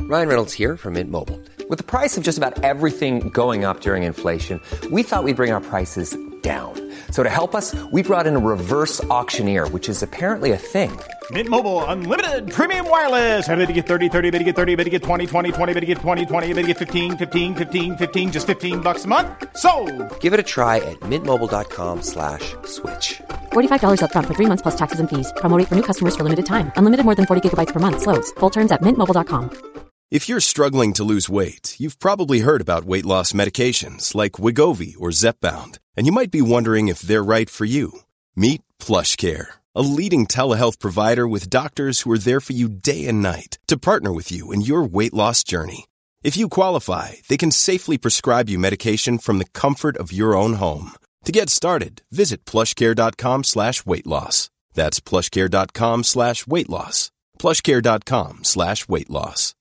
Ryan Reynolds here from Mint Mobile. With the price of just about everything going up during inflation, we thought we'd bring our prices down. So to help us, we brought in a reverse auctioneer, which is apparently a thing. Mint Mobile Unlimited Premium Wireless. How to get 30, 30, bit to get 30, bit to get 20, 20, 20, bit to get 20, 20, bit to get 15, 15, 15, 15, just $15 a month? Sold! Give it a try at mintmobile.com/switch. $45 up front for 3 months plus taxes and fees. Promo rate for new customers for limited time. Unlimited more than 40 gigabytes per month. Slows full terms at mintmobile.com. If you're struggling to lose weight, you've probably heard about weight loss medications like Wegovy or Zepbound, and you might be wondering if they're right for you. Meet PlushCare, a leading telehealth provider with doctors who are there for you day and night to partner with you in your weight loss journey. If you qualify, they can safely prescribe you medication from the comfort of your own home. To get started, visit plushcare.com/weightloss. That's plushcare.com/weightloss. plushcare.com/weightloss.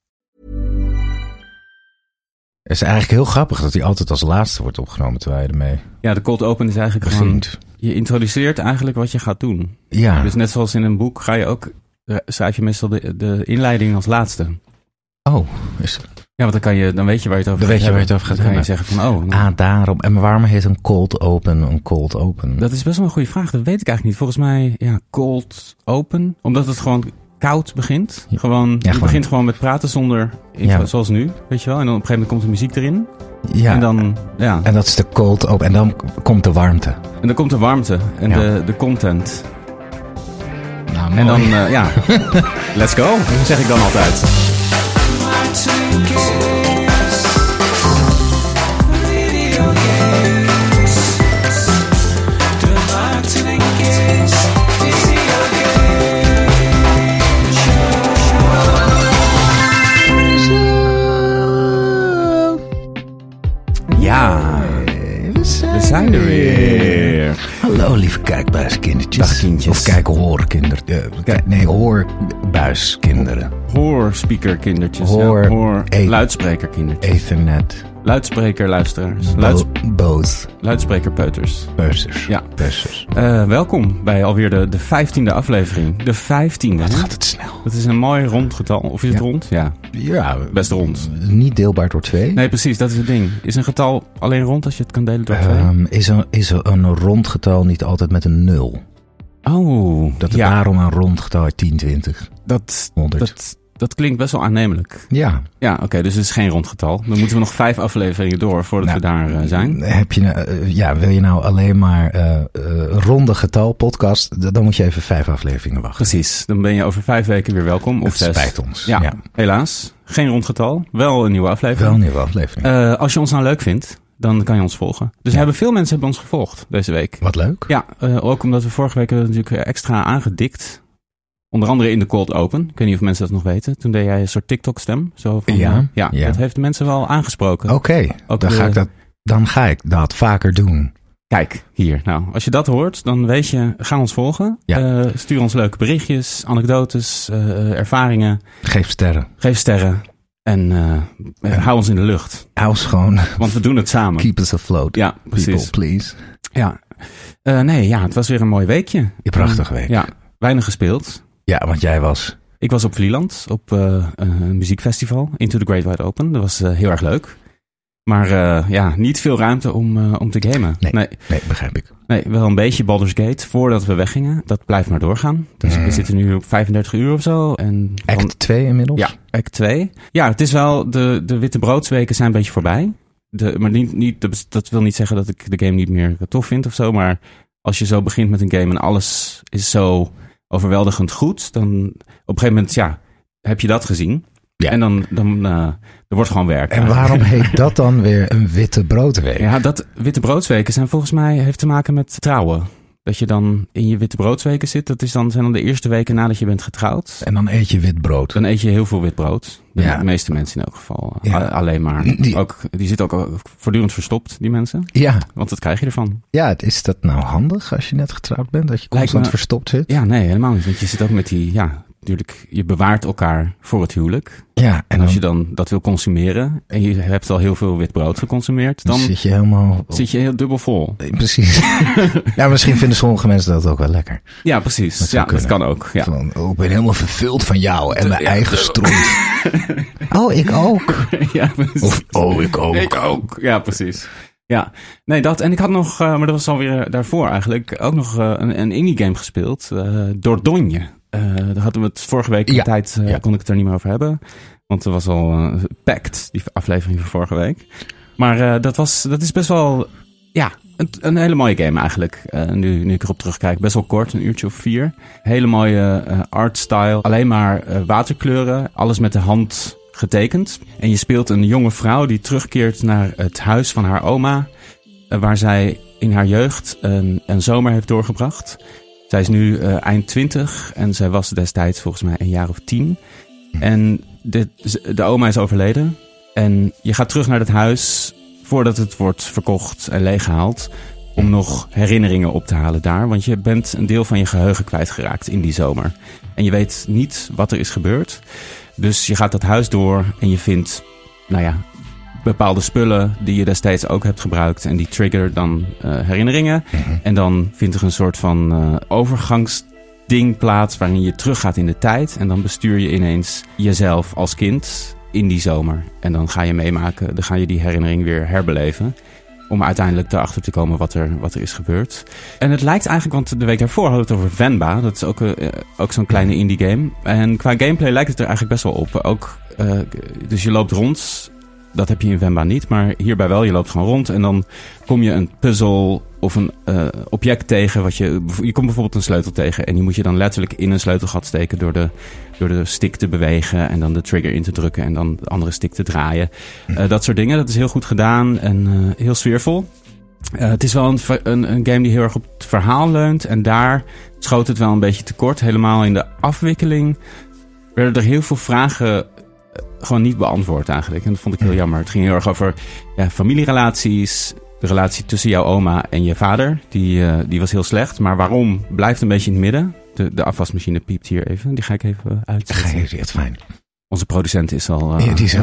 Het is eigenlijk heel grappig dat hij altijd als laatste wordt opgenomen terwijl je ermee... Ja, de cold open is eigenlijk gewoon... Je introduceert eigenlijk wat je gaat doen. Ja. Dus net zoals in een boek schrijf je meestal de inleiding als laatste. Oh, is... Ja, want dan weet je waar je het over gaat hebben. Dan kan je zeggen van, daarom. En waarom heet een cold open? Dat is best wel een goede vraag. Dat weet ik eigenlijk niet. Volgens mij, cold open. Omdat het gewoon koud begint. Je begint gewoon met praten zonder intro, zoals nu, weet je wel. En dan op een gegeven moment komt de muziek erin. Ja. En dan, En dat is de cold open. En dan komt de warmte. En dan komt de warmte en de content. Nou, mooi. En dan, let's go, zeg ik dan altijd. Ja, we zijn er weer. Hallo lieve kijkbuiskindertjes. Dag kindjes. Of hoorbuiskinderen. Hoorspeakerkindertjes. Luidsprekerkindertjes. Ethernet. Luidsprekerluisteraars. Both. Luidsprekerpeuters. Peuters. Ja. Peuters. Welkom bij alweer de 15e aflevering. De 15e. Wat gaat het snel. Dat is een mooi rond getal. Of is het rond? Ja. Ja. Best rond. Niet deelbaar door 2. Nee, precies. Dat is het ding. Is een getal alleen rond als je het kan delen door 2? Is een rond getal niet altijd met een 0? Oh. Dat er daarom een rond getal 10, 20, 100. Dat klinkt best wel aannemelijk. Ja. Ja, oké, dus het is geen rond getal. Dan moeten we nog 5 afleveringen door voordat we daar zijn. Wil je nou alleen maar ronde getal podcast? Dan moet je even 5 afleveringen wachten. Precies, dan ben je over 5 weken weer welkom. Of 6. Spijt ons. Ja, helaas. Geen rond getal. Wel een nieuwe aflevering. Als je ons nou leuk vindt, dan kan je ons volgen. Dus hebben veel mensen ons gevolgd deze week. Wat leuk. Ja, ook omdat we vorige week natuurlijk extra aangedikt. Onder andere in de cold open. Ik weet niet of mensen dat nog weten. Toen deed jij een soort TikTok-stem. Zo van, dat heeft de mensen wel aangesproken. Oké, dan ga ik dat vaker doen. Kijk, hier. Nou, als je dat hoort, dan weet je, ga ons volgen. Ja. Stuur ons leuke berichtjes, anekdotes, ervaringen. Geef sterren. En hou ons in de lucht. Hou ons gewoon. Want we doen het samen. Keep us afloat. Ja, precies. People, please. Ja. Het was weer een mooi weekje. Een prachtige week. Ja, weinig gespeeld. Ja, want jij was... Ik was op Vlieland, op een muziekfestival, Into the Great Wide Open. Dat was heel erg leuk. Maar niet veel ruimte om te gamen. Nee, begrijp ik. Nee, wel een beetje Baldur's Gate voordat we weggingen. Dat blijft maar doorgaan. Dus we zitten nu op 35 uur of zo. Act 2 inmiddels? Ja, Act 2. Ja, het is wel, de witte broodsweken zijn een beetje voorbij. Maar dat wil niet zeggen dat ik de game niet meer tof vind of zo. Maar als je zo begint met een game en alles is zo overweldigend goed, dan op een gegeven moment, heb je dat gezien. Ja. En dan er wordt gewoon werk. En waarom heet dat dan weer een witte broodweek? Ja, dat witte broodsweken zijn volgens mij heeft te maken met trouwen. Dat je dan in je witte broodsweken zit. Zijn dan de eerste weken nadat je bent getrouwd. En dan eet je wit brood. Dan eet je heel veel wit brood. De meeste mensen in elk geval. Alleen maar. Die zitten ook voortdurend verstopt, die mensen. Ja. Want dat krijg je ervan. Ja, is dat nou handig als je net getrouwd bent? Dat je constant verstopt zit? Ja, nee, helemaal niet. Want je zit ook met die... natuurlijk, je bewaart elkaar voor het huwelijk. Ja, en als je dan dat wil consumeren en je hebt al heel veel wit brood geconsumeerd, dan zit je heel dubbel vol. Precies. Ja, misschien vinden sommige mensen dat ook wel lekker. Ja, precies. Dat kan ook. Ja. Ik ben helemaal vervuld van jou en mijn eigen stront. Oh, ik ook. Ja, precies. Of, ik ook. Ik ook. Ja, precies. Ja, nee, dat. En ik had nog, maar dat was alweer daarvoor eigenlijk, ook nog een indie game gespeeld. Dordogne. Daar hadden we het vorige week in de tijd, kon ik het er niet meer over hebben. Want er was al packed, die aflevering van vorige week. Maar dat is best wel, een hele mooie game eigenlijk. Nu ik erop terugkijk, best wel kort, een uurtje of 4. Hele mooie artstyle. Alleen maar waterkleuren, alles met de hand getekend. En je speelt een jonge vrouw die terugkeert naar het huis van haar oma, waar zij in haar jeugd een zomer heeft doorgebracht. Zij is nu eind 20 en zij was destijds volgens mij een jaar of 10. En de oma is overleden. En je gaat terug naar het huis voordat het wordt verkocht en leeggehaald, om nog herinneringen op te halen daar. Want je bent een deel van je geheugen kwijtgeraakt in die zomer. En je weet niet wat er is gebeurd. Dus je gaat dat huis door en je vindt, bepaalde spullen die je destijds ook hebt gebruikt. En die trigger dan herinneringen. En dan vindt er een soort van overgangsding plaats waarin je teruggaat in de tijd. En dan bestuur je ineens jezelf als kind in die zomer. En dan ga je meemaken, dan ga je die herinnering weer herbeleven. Om uiteindelijk erachter te komen wat er is gebeurd. En het lijkt eigenlijk, want de week daarvoor hadden we het over Venba. Dat is ook zo'n kleine indie game. En qua gameplay lijkt het er eigenlijk best wel op. Dus je loopt rond. Dat heb je in Venba niet, maar hierbij wel. Je loopt gewoon rond en dan kom je een puzzel of een object tegen. Je komt bijvoorbeeld een sleutel tegen en die moet je dan letterlijk in een sleutelgat steken door de stick te bewegen en dan de trigger in te drukken en dan de andere stick te draaien. Dat soort dingen, dat is heel goed gedaan en heel sfeervol. Het is wel een game die heel erg op het verhaal leunt en daar schoot het wel een beetje tekort. Helemaal in de afwikkeling werden er heel veel vragen gewoon niet beantwoord eigenlijk. En dat vond ik heel jammer. Het ging heel erg over familierelaties, de relatie tussen jouw oma en je vader. Die was heel slecht. Maar waarom blijft een beetje in het midden. De afwasmachine piept hier even. Die ga ik even uitzetten. Ga je fijn. Onze producent is al...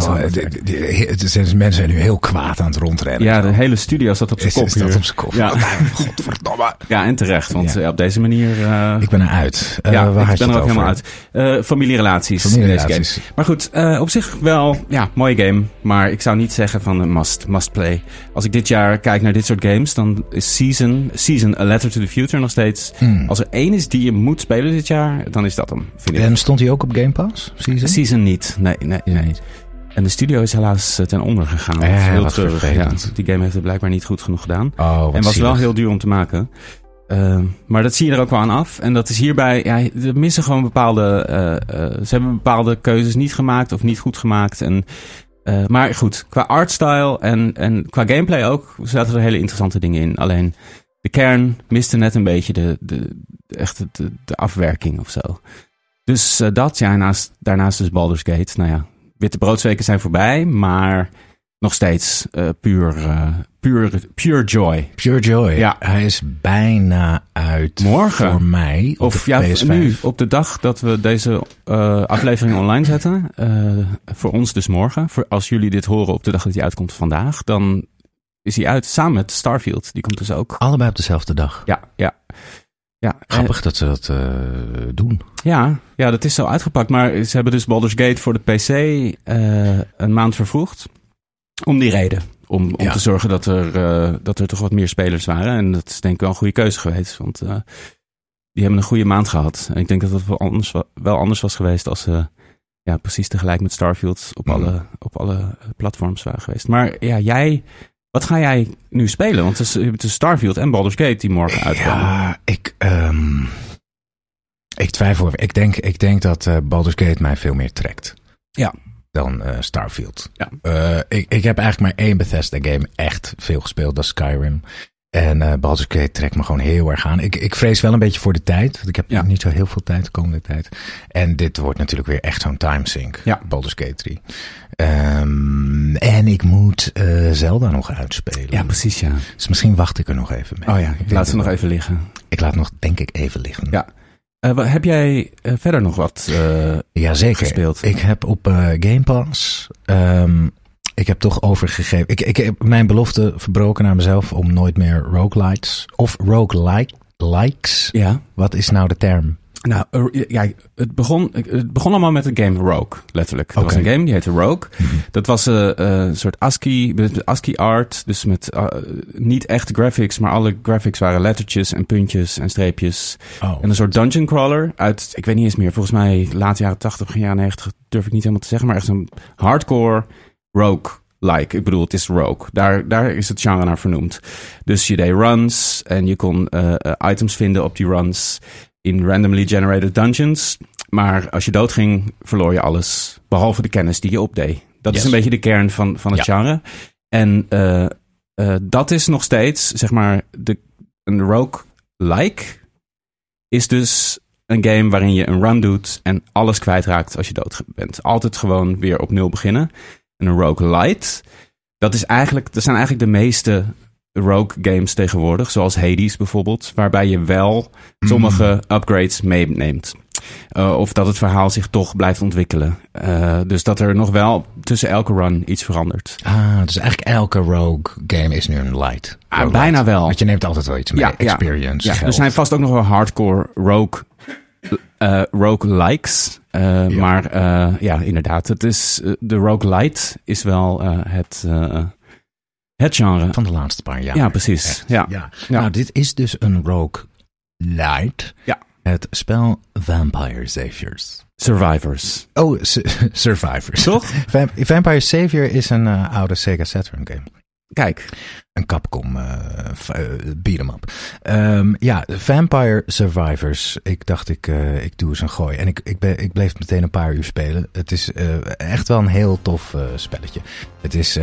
mensen zijn nu heel kwaad aan het rondrennen. Ja, de hele studio staat op zijn kop hier. Op zijn kop. Ja. Godverdomme. Ja, en terecht. Want op deze manier... ik ben eruit. Ik ben er ook helemaal uit. Familierelaties. In deze game. Maar goed, op zich wel, mooie game. Maar ik zou niet zeggen van een must play. Als ik dit jaar kijk naar dit soort games, dan is Season A Letter to the Future nog steeds... Als er één is die je moet spelen dit jaar, dan is dat hem, vind ik. En stond hij ook op Game Pass? Season niet. Nee. En de studio is helaas ten onder gegaan. Dat is heel treurig. Ja, die game heeft het blijkbaar niet goed genoeg gedaan. En was wel heel duur om te maken. Maar dat zie je er ook wel aan af. En dat is hierbij... er missen gewoon bepaalde... ze hebben bepaalde keuzes niet gemaakt of niet goed gemaakt. Maar goed, qua artstyle en qua gameplay ook... zaten er hele interessante dingen in. Alleen de kern miste net een beetje de afwerking of zo. Dus daarnaast dus Baldur's Gate. Witte broodsweken zijn voorbij, maar nog steeds pure joy. Pure joy. Ja. Hij is bijna uit morgen voor mij op of de PS5. Nu, op de dag dat we deze aflevering online zetten. Voor ons dus morgen. Als jullie dit horen op de dag dat hij uitkomt vandaag, dan is hij uit samen met Starfield. Die komt dus ook. Allebei op dezelfde dag. Ja. Grappig dat ze dat doen. Ja, dat is zo uitgepakt. Maar ze hebben dus Baldur's Gate voor de PC een maand vervroegd. Om die reden. Om te zorgen dat er toch wat meer spelers waren. En dat is denk ik wel een goede keuze geweest. Want die hebben een goede maand gehad. En ik denk dat het wel anders was geweest als ze precies tegelijk met Starfield op alle platforms waren geweest. Maar wat ga jij nu spelen? Want het is Starfield en Baldur's Gate die morgen uitkomen. Ja, ik twijfel. Ik denk dat Baldur's Gate mij veel meer trekt. Ja. Dan Starfield. Ja. Ik heb eigenlijk maar één Bethesda game echt veel gespeeld. Dat is Skyrim. En Baldur's Gate trekt me gewoon heel erg aan. Ik vrees wel een beetje voor de tijd. Want ik heb niet zo heel veel tijd de komende tijd. En dit wordt natuurlijk weer echt zo'n timesink. Ja. Baldur's Gate 3. En ik moet Zelda nog uitspelen. Ja, precies, ja. Dus misschien wacht ik er nog even mee. Oh ja, ik laat ze nog even liggen. Ik laat nog, denk ik, even liggen. Ja. Heb jij verder nog wat Jazeker. gespeeld? Ik heb op Game Pass... ik heb toch overgegeven... Ik heb mijn belofte verbroken naar mezelf om nooit meer roguelites of roguelikes. Ja. Wat is nou de term? Nou, het begon allemaal met de game Rogue, letterlijk. Er was een game, die heette Rogue. Mm-hmm. Dat was een soort ASCII art, dus met niet echte graphics, maar alle graphics waren lettertjes en puntjes en streepjes. En een soort dungeon crawler uit, ik weet niet eens meer, volgens mij late jaren 80, begin jaren 90, durf ik niet helemaal te zeggen, maar echt een hardcore Rogue-like. Ik bedoel, het is Rogue. Daar is het genre naar vernoemd. Dus je deed runs en je kon items vinden op die runs in randomly generated dungeons. Maar als je doodging, verloor je alles. Behalve de kennis die je opdeed. Dat is een beetje de kern van het genre. En dat is nog steeds, zeg maar, een rogue-like is dus een game waarin je een run doet en alles kwijtraakt als je dood bent. Altijd gewoon weer op 0 beginnen. En een roguelite, dat zijn eigenlijk de meeste rogue games tegenwoordig, zoals Hades bijvoorbeeld, waarbij je wel sommige upgrades meeneemt. Of dat het verhaal zich toch blijft ontwikkelen. Dus dat er nog wel tussen elke run iets verandert. Dus eigenlijk elke rogue game is nu een light. Bijna wel. Want je neemt altijd wel iets mee. Experience. Ja. Er zijn vast ook nog wel hardcore rogue-likes. Maar inderdaad. Het is, de roguelite is wel het genre. Van de laatste paar jaar. Ja, precies. Ja. Nou, dit is dus een roguelite. Ja. Het spel Vampire Saviors. Survivors. Survivors. Toch? Vampire Savior is een oude Sega Saturn game. Kijk. Een Capcom beat-em-up. Vampire Survivors. Ik dacht, ik doe eens een gooi. En ik bleef meteen een paar uur spelen. Het is echt wel een heel tof spelletje. Het is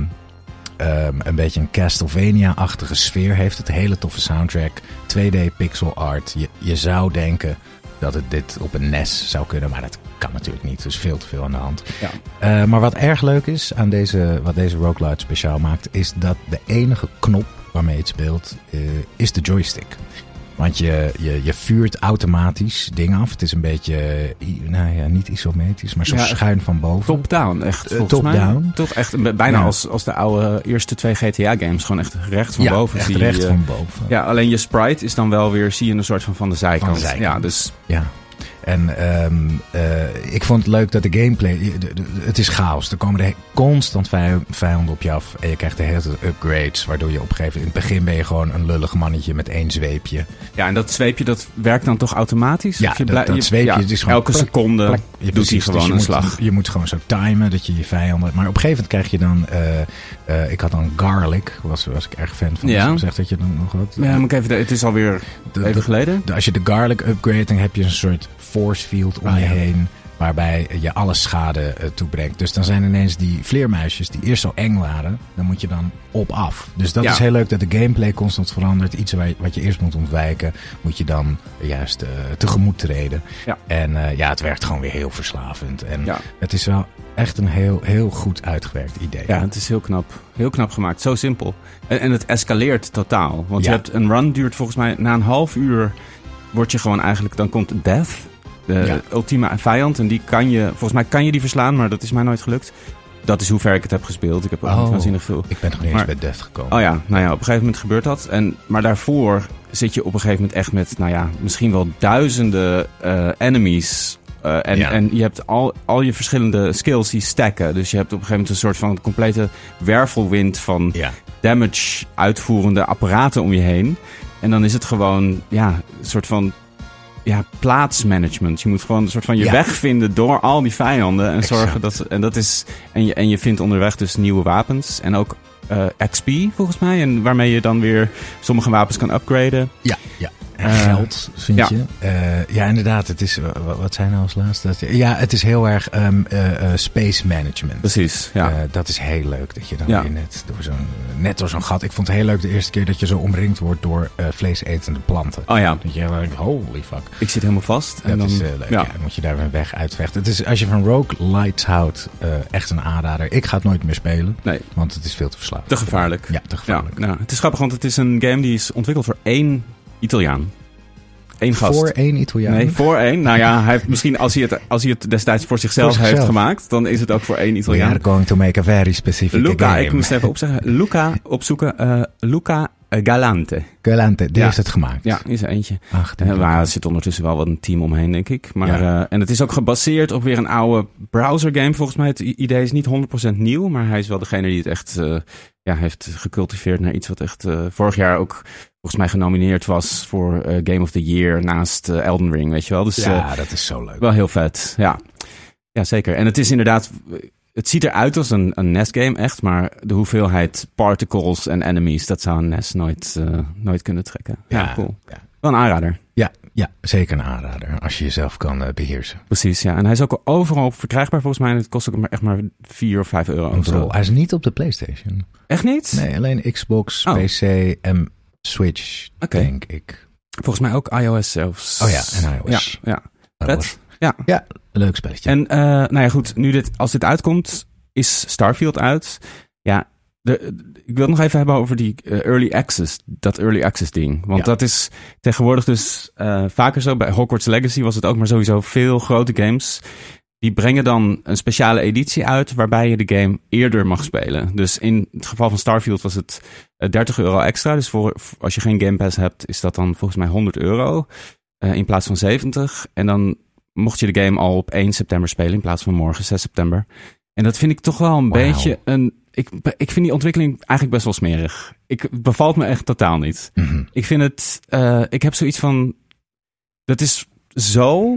een beetje een Castlevania-achtige sfeer heeft het. Hele toffe soundtrack. 2D pixel art. Je zou denken dat het dit op een NES zou kunnen, maar dat kan natuurlijk niet. Dus veel te veel aan de hand. Ja. Maar wat erg leuk is aan wat deze roguelite speciaal maakt, is dat de enige knop waarmee het speelt, is de joystick. Want je vuurt automatisch dingen af. Het is een beetje, niet isometrisch, maar zo schuin van boven. Top-down, echt. Top-down. Toch echt bijna als de oude eerste 2 GTA-games. Gewoon echt recht van boven. Echt recht van boven. Ja, alleen je sprite is dan wel weer, zie je een soort van de zijkant. Ja, dus. Ja. En ik vond het leuk dat de gameplay, het is chaos. Er komen er constant vijanden op je af. En je krijgt de hele tijd upgrades. Waardoor je op een gegeven moment, in het begin ben je gewoon een lullig mannetje met 1 zweepje. Ja, en dat zweepje, dat werkt dan toch automatisch? Ja, dat zweepje, het is gewoon elke seconde doet hij gewoon een slag. Je moet gewoon zo timen dat je vijanden. Maar op een gegeven moment krijg je dan, ik had dan garlic, was ik erg fan van. Ja. Zeg dat je dan nog wat. Ja, maar het is alweer even geleden. Als je de garlic upgrade, dan heb je een soort force field om je heen, waarbij je alle schade toebrengt. Dus dan zijn ineens die vleermuisjes die eerst zo eng waren, dan moet je dan op af. Dus dat is heel leuk dat de gameplay constant verandert. Iets wat je eerst moet ontwijken, moet je dan juist tegemoet treden. Ja. En het werkt gewoon weer heel verslavend. En het is wel echt een heel, heel goed uitgewerkt idee. Ja, het is heel knap. Heel knap gemaakt. Zo simpel. En het escaleert totaal. Want je hebt een run duurt volgens mij na een half uur word je gewoon eigenlijk, dan komt Death, de ultieme vijand. En die volgens mij kan je die verslaan, maar dat is mij nooit gelukt. Dat is hoe ver ik het heb gespeeld. Ik heb ook niet waanzinnig veel. Ik ben nog niet eens bij Death gekomen. Oh ja, op een gegeven moment gebeurt dat. Maar daarvoor zit je op een gegeven moment echt met, misschien wel duizenden enemies. En je hebt al je verschillende skills die stacken. Dus je hebt op een gegeven moment een soort van complete wervelwind van damage uitvoerende apparaten om je heen. En dan is het gewoon, een soort van plaatsmanagement. Je moet gewoon een soort van je weg vinden door al die vijanden. En zorgen dat. En je vindt onderweg dus nieuwe wapens. En ook XP volgens mij. En waarmee je dan weer sommige wapens kan upgraden. Ja. En geld, vind je? Ja, inderdaad. Het is, wat zijn nou als laatste? Het is heel erg space management. Precies, ja. Dat is heel leuk. Dat je dan weer net door zo'n gat. Ik vond het heel leuk de eerste keer dat je zo omringd wordt door vleesetende planten. Oh ja. Dat je denkt, holy fuck. Ik zit helemaal vast. Dat is leuk. Ja. Dan moet je daar een weg uitvechten. Het is, als je van roguelites houdt, echt een aanrader. Ik ga het nooit meer spelen. Nee. Want het is veel te verslaafd. Te gevaarlijk. Ja, te gevaarlijk. Ja, het is grappig, want het is een game die is ontwikkeld voor 1 Italiaan. één gast. Voor 1 Italiaan? Nee, voor 1. Nou ja, hij heeft misschien als hij het destijds voor zichzelf heeft gemaakt, dan is het ook voor 1 Italiaan. We are going to make a very specific game. Ik moest even opzoeken. Luca Galante. Galante, die heeft het gemaakt. Ja, is er eentje. Ach, maar er zit ondertussen wel wat een team omheen, denk ik. Maar, en het is ook gebaseerd op weer een oude browser game. Volgens mij, het idee is niet 100% nieuw, maar hij is wel degene die het echt heeft gecultiveerd naar iets wat echt vorig jaar ook volgens mij genomineerd was voor Game of the Year naast Elden Ring, weet je wel. Dus, dat is zo leuk. Wel heel vet, ja. Ja, zeker. En het is inderdaad... Het ziet eruit als een NES-game, echt. Maar de hoeveelheid particles en enemies, dat zou een NES nooit kunnen trekken. Ja, cool. Ja. Wel een aanrader. Ja, zeker een aanrader. Als je jezelf kan beheersen. Precies, ja. En hij is ook overal verkrijgbaar volgens mij. En het kost ook echt maar €4 of €5. Hij is niet op de PlayStation. Echt niet? Nee, alleen Xbox, PC en Switch, denk ik. Volgens mij ook iOS zelfs. Oh ja, en iOS. Ja. Vet. Ja, een leuk spelletje. En nou ja, goed. Als dit uitkomt, is Starfield uit. Ja, ik wil het nog even hebben over die early access ding. Want dat is tegenwoordig dus vaker zo. Bij Hogwarts Legacy was het ook, maar sowieso veel grote games. Die brengen dan een speciale editie uit waarbij je de game eerder mag spelen. Dus in het geval van Starfield was het €30 extra. Dus als je geen Game Pass hebt, is dat dan volgens mij €100 in plaats van 70. En dan mocht je de game al op 1 september spelen in plaats van morgen, 6 september. En dat vind ik toch wel een beetje ik vind die ontwikkeling eigenlijk best wel smerig. Het bevalt me echt totaal niet. Mm-hmm. Ik vind het... ik heb zoiets van... Dat is zo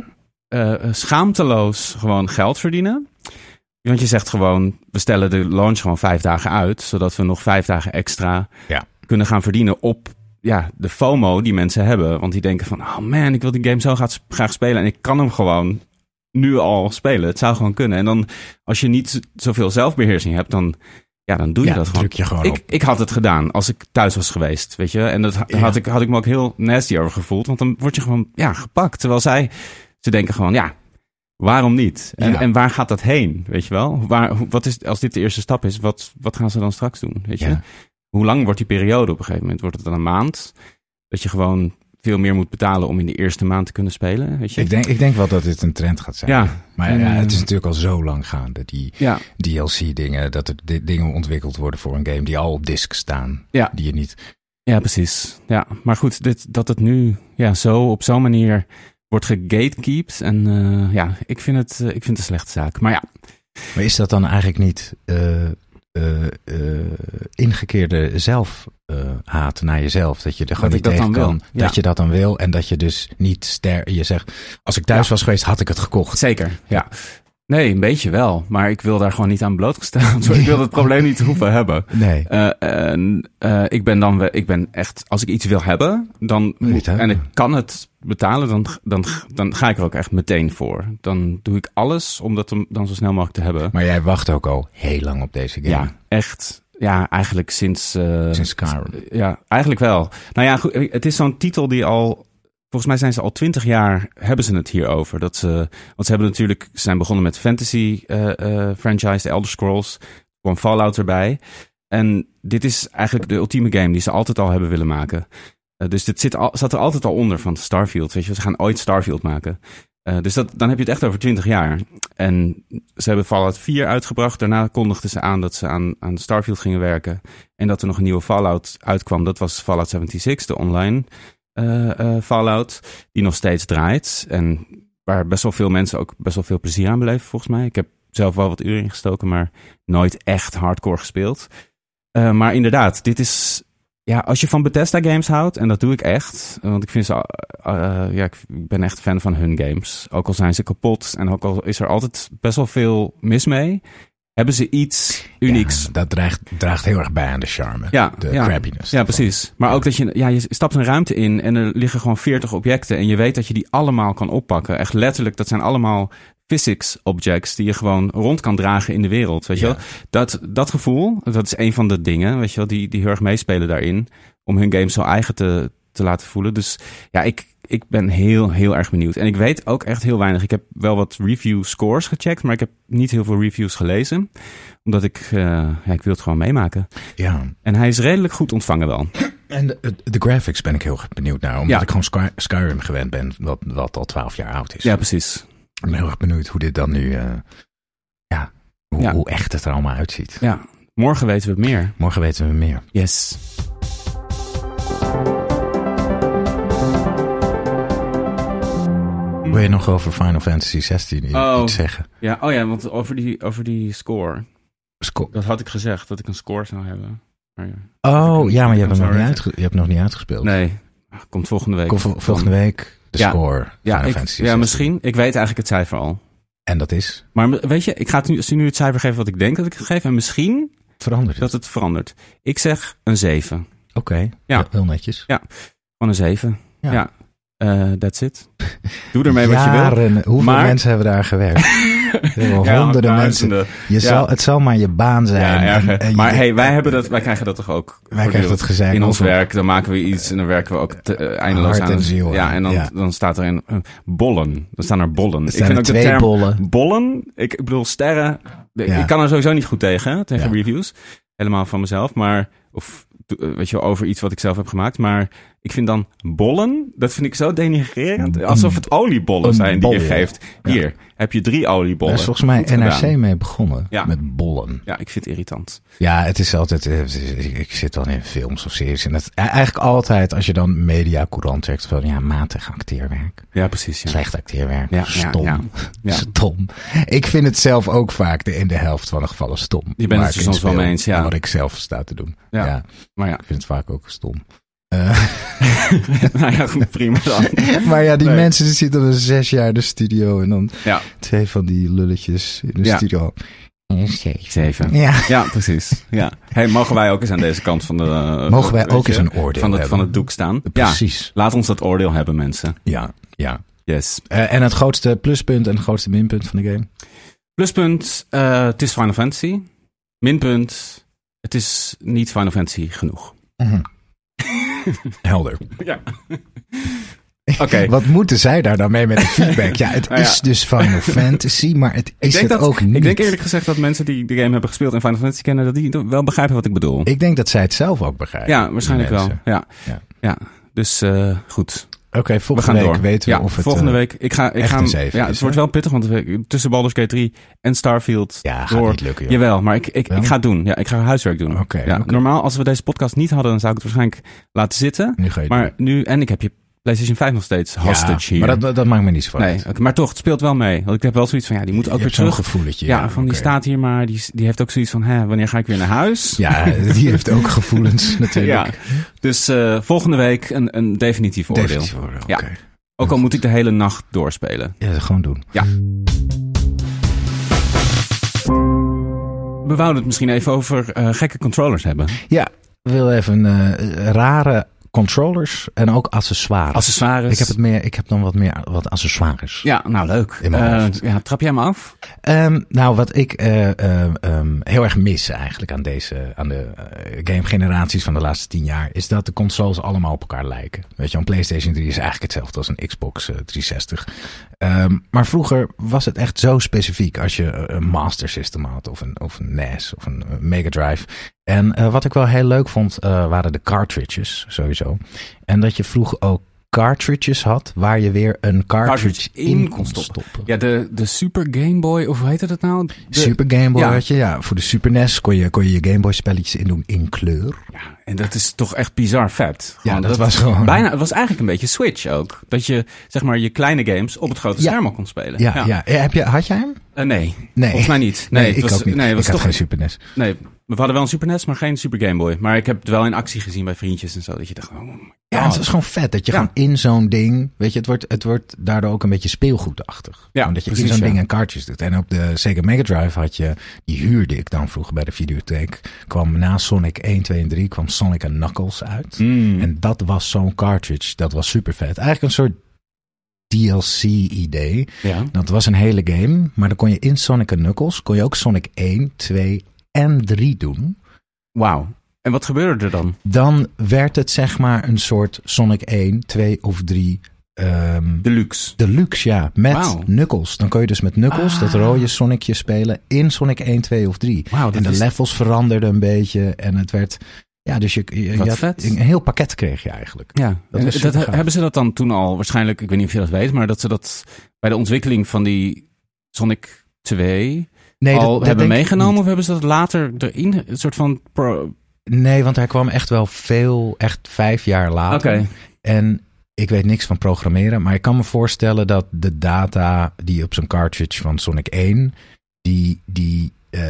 schaamteloos gewoon geld verdienen. Want je zegt gewoon... We stellen de launch gewoon 5 dagen uit... zodat we nog 5 dagen extra kunnen gaan verdienen op... Ja, de FOMO die mensen hebben. Want die denken van... Oh man, ik wil die game zo graag spelen... en ik kan hem gewoon nu al spelen. Het zou gewoon kunnen. En dan, als je niet zoveel zelfbeheersing hebt... dan doe je dat gewoon. Druk je gewoon op. Ik had het gedaan als ik thuis was geweest, weet je. En dat had ik me ook heel nasty over gevoeld. Want dan word je gewoon gepakt. Terwijl ze denken gewoon, waarom niet? En waar gaat dat heen, weet je wel? Wat is, als dit de eerste stap is, wat gaan ze dan straks doen, weet je? Hoe lang wordt die periode op een gegeven moment? Wordt het dan een maand? Dat je gewoon veel meer moet betalen om in de eerste maand te kunnen spelen, weet je? Ik denk wel dat dit een trend gaat zijn. Ja. Maar het is natuurlijk al zo lang gaande, die DLC-dingen, dat er dingen ontwikkeld worden voor een game die al op disc staan, die je niet... Ja, precies. Ja, maar goed, dat het nu op zo'n manier wordt gegatekeept en ik vind het een slechte zaak. Maar Maar is dat dan eigenlijk niet ingekeerde zelfhaat naar jezelf? Dat je er gewoon niet tegen kan. Dat je dat dan wil en dat je dus niet je zegt, als ik thuis was geweest, had ik het gekocht. Zeker, ja. Nee, een beetje wel. Maar ik wil daar gewoon niet aan blootgesteld worden. Ik wil het probleem niet hoeven hebben. Nee. Ik ben echt, als ik iets wil hebben, en ik kan het betalen, dan ga ik er ook echt meteen voor. Dan doe ik alles om dat dan zo snel mogelijk te hebben. Maar jij wacht ook al heel lang op deze game. Ja, echt. Ja, eigenlijk sinds Skyrim. Ja, eigenlijk wel. Nou ja, goed, het is zo'n titel die al... Volgens mij zijn ze al 20 jaar, hebben ze het hierover. Want ze hebben natuurlijk, ze zijn begonnen met fantasy franchise, de Elder Scrolls. Er kwam Fallout erbij. En dit is eigenlijk de ultieme game die ze altijd al hebben willen maken. Dus dit zat er altijd al onder van Starfield. Weet je, ze gaan ooit Starfield maken. Dus dan heb je het echt over 20 jaar. En ze hebben Fallout 4 uitgebracht. Daarna kondigden ze aan dat ze aan Starfield gingen werken. En dat er nog een nieuwe Fallout uitkwam. Dat was Fallout 76, de online Fallout. Die nog steeds draait. En waar best wel veel mensen ook best wel veel plezier aan beleven, volgens mij. Ik heb zelf wel wat uren ingestoken, maar nooit echt hardcore gespeeld. Maar inderdaad, dit is... Ja, als je van Bethesda games houdt, en dat doe ik echt, want ik vind ze, ik ben echt fan van hun games. Ook al zijn ze kapot en ook al is er altijd best wel veel mis mee, hebben ze iets unieks. Ja, dat draagt heel erg bij aan de charme, de crappiness. Ja, precies. Maar ook dat je stapt een ruimte in en er liggen gewoon 40 objecten en je weet dat je die allemaal kan oppakken. Echt letterlijk, dat zijn allemaal physics objects die je gewoon rond kan dragen in de wereld, weet je wel. Dat gevoel, dat is een van de dingen, weet je wel, die heel erg meespelen daarin, om hun game zo eigen te laten voelen. Dus ja, ik ben heel, heel erg benieuwd. En ik weet ook echt heel weinig. Ik heb wel wat review scores gecheckt, maar ik heb niet heel veel reviews gelezen, omdat ik wil het gewoon meemaken. Ja. En hij is redelijk goed ontvangen wel. En de graphics ben ik heel erg benieuwd naar. Omdat ik gewoon Skyrim gewend ben, wat al 12 jaar oud is. Ja, precies. Ik ben heel erg benieuwd hoe dit dan nu... Hoe echt het er allemaal uitziet. Ja, morgen weten we meer. Morgen weten we meer. Yes. Wil je nog over Final Fantasy 16 iets zeggen? Ja, want over die score. Dat had ik gezegd, dat ik een score zou hebben. Maar maar je hebt nog niet uitgespeeld. Nee, komt volgende week. Volgende week de score Final Fantasy 16. Ja, misschien. Ik weet eigenlijk het cijfer al. En dat is? Maar weet je, ik ga nu het cijfer geven wat ik denk dat ik het geef. En misschien dat het verandert. Ik zeg een 7. Oké, heel netjes. Ja, gewoon een 7. Ja. That's it. Doe ermee wat je wil. Hoeveel mensen hebben daar gewerkt? Honderden mensen. Het zal maar je baan zijn. Maar wij krijgen dat toch ook? Wij krijgen dat gezegd. In ons werk, dan maken we iets en dan werken we ook eindeloos aan. En ziel. Ja, en dan staat er bollen. Dan staan er bollen. Ik vind ook de term bollen. Ik bedoel sterren. Ik kan er sowieso niet goed tegen reviews. Helemaal van mezelf. Maar weet je wel, over iets wat ik zelf heb gemaakt. Maar ik vind dan bollen, dat vind ik zo denigrerend. Alsof het oliebollen zijn die je geeft. Hier, heb je 3 oliebollen. Daar is volgens mij NRC mee begonnen. Ja. Met bollen. Ja, ik vind het irritant. Ja, het is altijd... Ik zit dan in films of series. En eigenlijk altijd, als je dan mediacourant zegt van... matig acteerwerk. Ja, precies. Ja. Slecht acteerwerk. Ja, stom. Stom. Ik vind het zelf ook vaak in de helft van de gevallen stom. Je bent het er soms wel mee eens, ja. Wat ik zelf sta te doen. Ja. Maar ik vind het vaak ook stom. Goed, prima dan. Maar die mensen die zitten dan 6 jaar in de studio en dan 2 van die lulletjes in de studio. 7. Ja, precies. Ja. Hey, mogen wij ook eens aan deze kant van de... mogen wij ook eens een oordeel van het doek staan? Precies. Ja, laat ons dat oordeel hebben, mensen. Ja. Yes. En het grootste pluspunt en het grootste minpunt van de game? Pluspunt, het is Final Fantasy. Minpunt, het is niet Final Fantasy genoeg. Helder. Ja. Okay. Wat moeten zij daar dan mee met de feedback? Ja, het is dus Final Fantasy, maar het is het ook niet. Ik denk eerlijk gezegd dat mensen die de game hebben gespeeld en Final Fantasy kennen, dat die wel begrijpen wat ik bedoel. Ik denk dat zij het zelf ook begrijpen. Ja, waarschijnlijk wel. Ja. Dus goed. Oké, volgende week weten we of het... volgende week. Ik ga het wordt wel pittig, want tussen Baldur's Gate 3 en Starfield... Ja, gaat niet lukken. Joh. Jawel, maar ik ga het doen. Ja, ik ga huiswerk doen. Okay. Normaal, als we deze podcast niet hadden, dan zou ik het waarschijnlijk laten zitten. Nu ga je maar nu, en ik heb je PlayStation 5 nog steeds hostage hier. Maar dat maakt me niet zo van. Nee, maar toch, het speelt wel mee. Want ik heb wel zoiets van, die moet ook weer terug. Zo'n gevoeletje. Ja, die staat hier maar, die heeft ook zoiets van, wanneer ga ik weer naar huis? Ja, die heeft ook gevoelens natuurlijk. Ja, dus volgende week een definitief oordeel. Definitief oordeel, oké. Ook al moet ik de hele nacht doorspelen. Ja, dat gewoon doen. Ja. We wouden het misschien even over gekke controllers hebben. Ja, we willen even rare controllers en ook accessoires. Ik heb dan wat accessoires. Ja, nou leuk. Trap jij me af? Wat ik heel erg mis eigenlijk aan de game generaties van de laatste 10 jaar, is dat de consoles allemaal op elkaar lijken. Weet je, een PlayStation 3 is eigenlijk hetzelfde als een Xbox 360. Maar vroeger was het echt zo specifiek als je een Master System had of een NES of een Mega Drive. En wat ik wel heel leuk vond, waren de cartridges sowieso. En dat je vroeger ook cartridges had waar je weer een cartridge in kon stoppen. Ja, de Super Game Boy, of hoe heette dat nou? Super Game Boy had je, ja. Voor de Super NES kon je Game Boy spelletjes in doen in kleur. Ja, en dat is toch echt bizar vet. Gewoon, ja, dat was gewoon... Het was eigenlijk een beetje Switch ook. Dat je, zeg maar, je kleine games op het grote scherm al kon spelen. Ja. Had jij hem? Nee, volgens mij niet. Nee, ik ook niet. Nee, ik had geen Super NES. Nee, we hadden wel een Super NES, maar geen Super Game Boy. Maar ik heb het wel in actie gezien bij vriendjes en zo. Dat je dacht, ja, het was gewoon vet. Dat je gewoon in zo'n ding... Weet je, het wordt daardoor ook een beetje speelgoedachtig. Ja, dat je precies, in zo'n ding een kaartjes doet. En op de Sega Mega Drive had je... Die huurde ik dan vroeger bij de videotheek. Kwam na Sonic 1, 2 en 3 kwam Sonic en Knuckles uit. En dat was zo'n cartridge. Dat was super vet. Eigenlijk een soort DLC-idee. Ja. Dat was een hele game. Maar dan kon je in Sonic en Knuckles... kon je ook Sonic 1, 2 en 3 doen. Wauw. En wat gebeurde er dan? Dan werd het zeg maar een soort Sonic 1, 2 of 3... Deluxe, ja. Met Knuckles. Dan kon je dus met Knuckles dat rode Sonicje spelen in Sonic 1, 2 of 3. Wow, en de levels veranderden een beetje. En het werd... Ja, dus je Wat had vet. een heel pakket kreeg je eigenlijk. Ja, hebben ze dat dan toen al waarschijnlijk, ik weet niet of je dat weet, maar dat ze dat bij de ontwikkeling van die Sonic 2 al hebben meegenomen? Of hebben ze dat later erin, een soort van... Nee, want hij kwam echt wel echt 5 jaar later. Oké. En ik weet niks van programmeren, maar ik kan me voorstellen dat de data die op zo'n cartridge van Sonic 1, die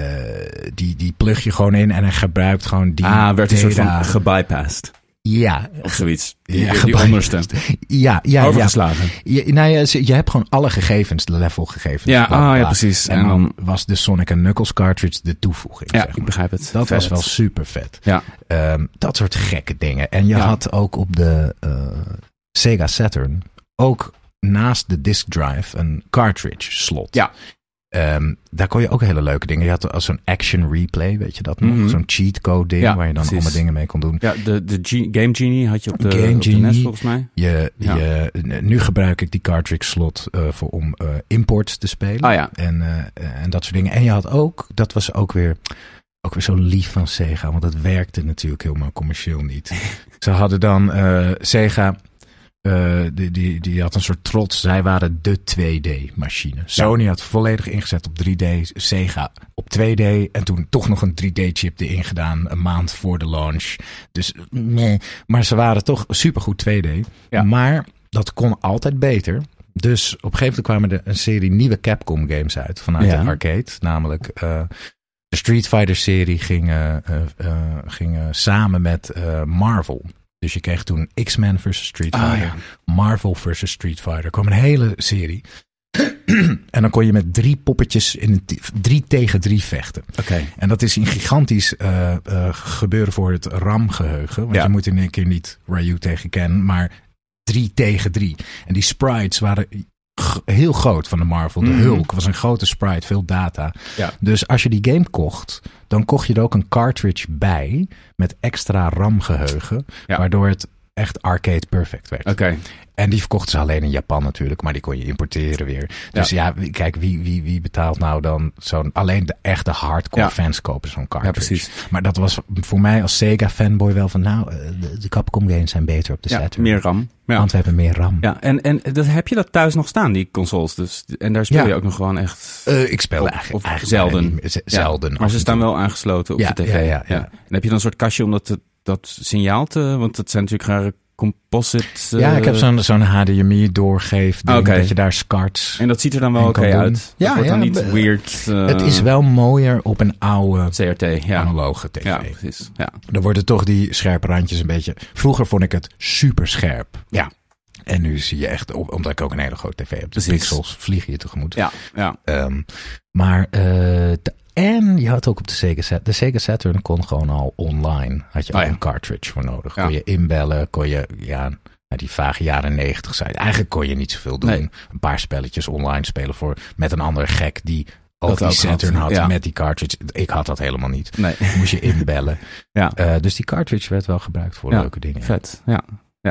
plug je gewoon in en hij gebruikt gewoon die werd data. een soort van gebypassed. Ja. Of zoiets. Die onderste. Ja. Overgeslagen. Je hebt gewoon alle gegevens, de levelgegevens. Ja, precies. En dan was de Sonic & Knuckles cartridge de toevoeging. Ja, zeg maar. Ik begrijp het. Dat was wel super vet. Ja. Dat soort gekke dingen. En je had ook op de Sega Saturn ook naast de disk drive een cartridge slot. Ja. Daar kon je ook hele leuke dingen. Je had als zo'n action replay, weet je dat nog? Zo'n cheat code ding waar je dan allemaal dingen mee kon doen. Ja, de Game Genie had je op de NES volgens mij. Nu gebruik ik die cartridge slot om imports te spelen. En dat soort dingen. En je had ook, dat was ook weer zo lief van Sega, want dat werkte natuurlijk helemaal commercieel niet. Ze hadden dan Sega... Die had een soort trots. Zij waren de 2D-machine. Sony had volledig ingezet op 3D. Sega op 2D. En toen toch nog een 3D-chip erin gedaan. Een maand voor de launch. Dus nee. Maar ze waren toch supergoed 2D. Ja. Maar dat kon altijd beter. Dus op een gegeven moment kwamen er een serie nieuwe Capcom games uit. Vanuit de arcade. Namelijk... de Street Fighter serie ging samen met Marvel. Dus je kreeg toen X-Men versus Street Fighter, Marvel versus Street Fighter. Er kwam een hele serie. En dan kon je met 3 poppetjes in 3 tegen 3 vechten. Okay. En dat is een gigantisch gebeuren voor het RAM-geheugen. Want je moet in één keer niet Ryu tegen Ken, maar 3 tegen 3. En die sprites waren heel groot van de Marvel. De Hulk was een grote sprite, veel data. Ja. Dus als je die game kocht, dan kocht je er ook een cartridge bij met extra RAM-geheugen, waardoor het echt arcade perfect werd. Okay. En die verkochten ze alleen in Japan natuurlijk, maar die kon je importeren weer. Dus kijk, wie betaalt nou dan alleen de echte hardcore fans kopen zo'n cartridge. Ja, precies. Maar dat was voor mij als Sega fanboy wel van, de Capcom games zijn beter op de Saturn. Meer RAM. Ja. Want we hebben meer RAM. Ja, en heb je dat thuis nog staan, die consoles? Dus, en daar speel je ook nog gewoon echt... ik speel eigenlijk zelden. Zelden. Maar ze staan wel aangesloten op de tv. Ja. En heb je dan een soort kastje om dat signaal te... Want dat zijn natuurlijk rare composite... Ja, ik heb zo'n HDMI doorgeef dat je daar SCARTs... En dat ziet er dan wel oké uit? Ja, wordt dan niet weird... Het is wel mooier op een oude CRT, analoge tv. Ja, precies. Ja. Dan worden toch die scherpe randjes een beetje... Vroeger vond ik het super scherp. Ja. En nu zie je echt, omdat ik ook een hele grote tv heb, de pixels vliegen je tegemoet. Ja. En je had ook op de Sega Saturn kon gewoon al online. Had je al een cartridge voor nodig. Kon je inbellen, kon je, die vage jaren 90 zijn. Eigenlijk kon je niet zoveel doen. Nee. Een paar spelletjes online spelen met een andere gek die ook die Saturn had met die cartridge. Ik had dat helemaal niet. Nee. Moest je inbellen. Dus die cartridge werd wel gebruikt voor leuke dingen. Vet, ja.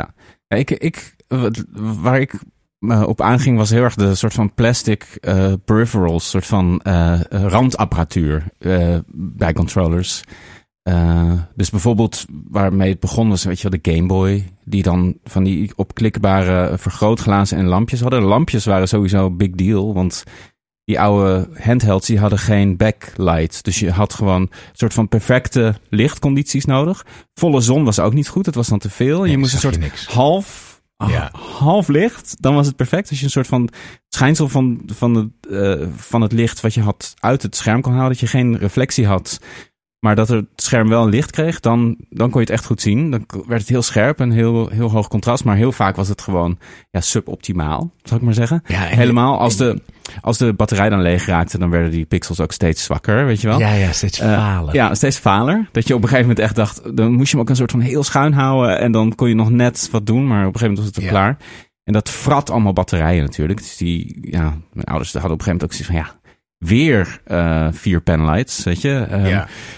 Waar ik op aanging was heel erg de soort van plastic peripherals, soort van randapparatuur bij controllers. Dus bijvoorbeeld waarmee het begon was, weet je wel, de Game Boy, die dan van die opklikbare vergrootglazen en lampjes hadden. De lampjes waren sowieso een big deal, want die oude handhelds die hadden geen backlight. Dus je had gewoon een soort van perfecte lichtcondities nodig. Volle zon was ook niet goed, het was dan te veel. Nee, je moest een soort half licht, dan was het perfect. Als je een soort van schijnsel van het licht wat je had uit het scherm kon halen, dat je geen reflectie had, maar dat het scherm wel een licht kreeg, dan kon je het echt goed zien. Dan werd het heel scherp en heel hoog contrast, maar heel vaak was het gewoon suboptimaal, zou ik maar zeggen. Ja, helemaal als de batterij dan leeg raakte, dan werden die pixels ook steeds zwakker, weet je wel? Ja, steeds faler. Steeds faler. Dat je op een gegeven moment echt dacht, dan moest je hem ook een soort van heel schuin houden en dan kon je nog net wat doen, maar op een gegeven moment was het klaar. En dat vrat allemaal batterijen natuurlijk. Dus mijn ouders hadden op een gegeven moment ook zoiets van, weer 4 penlights, weet je?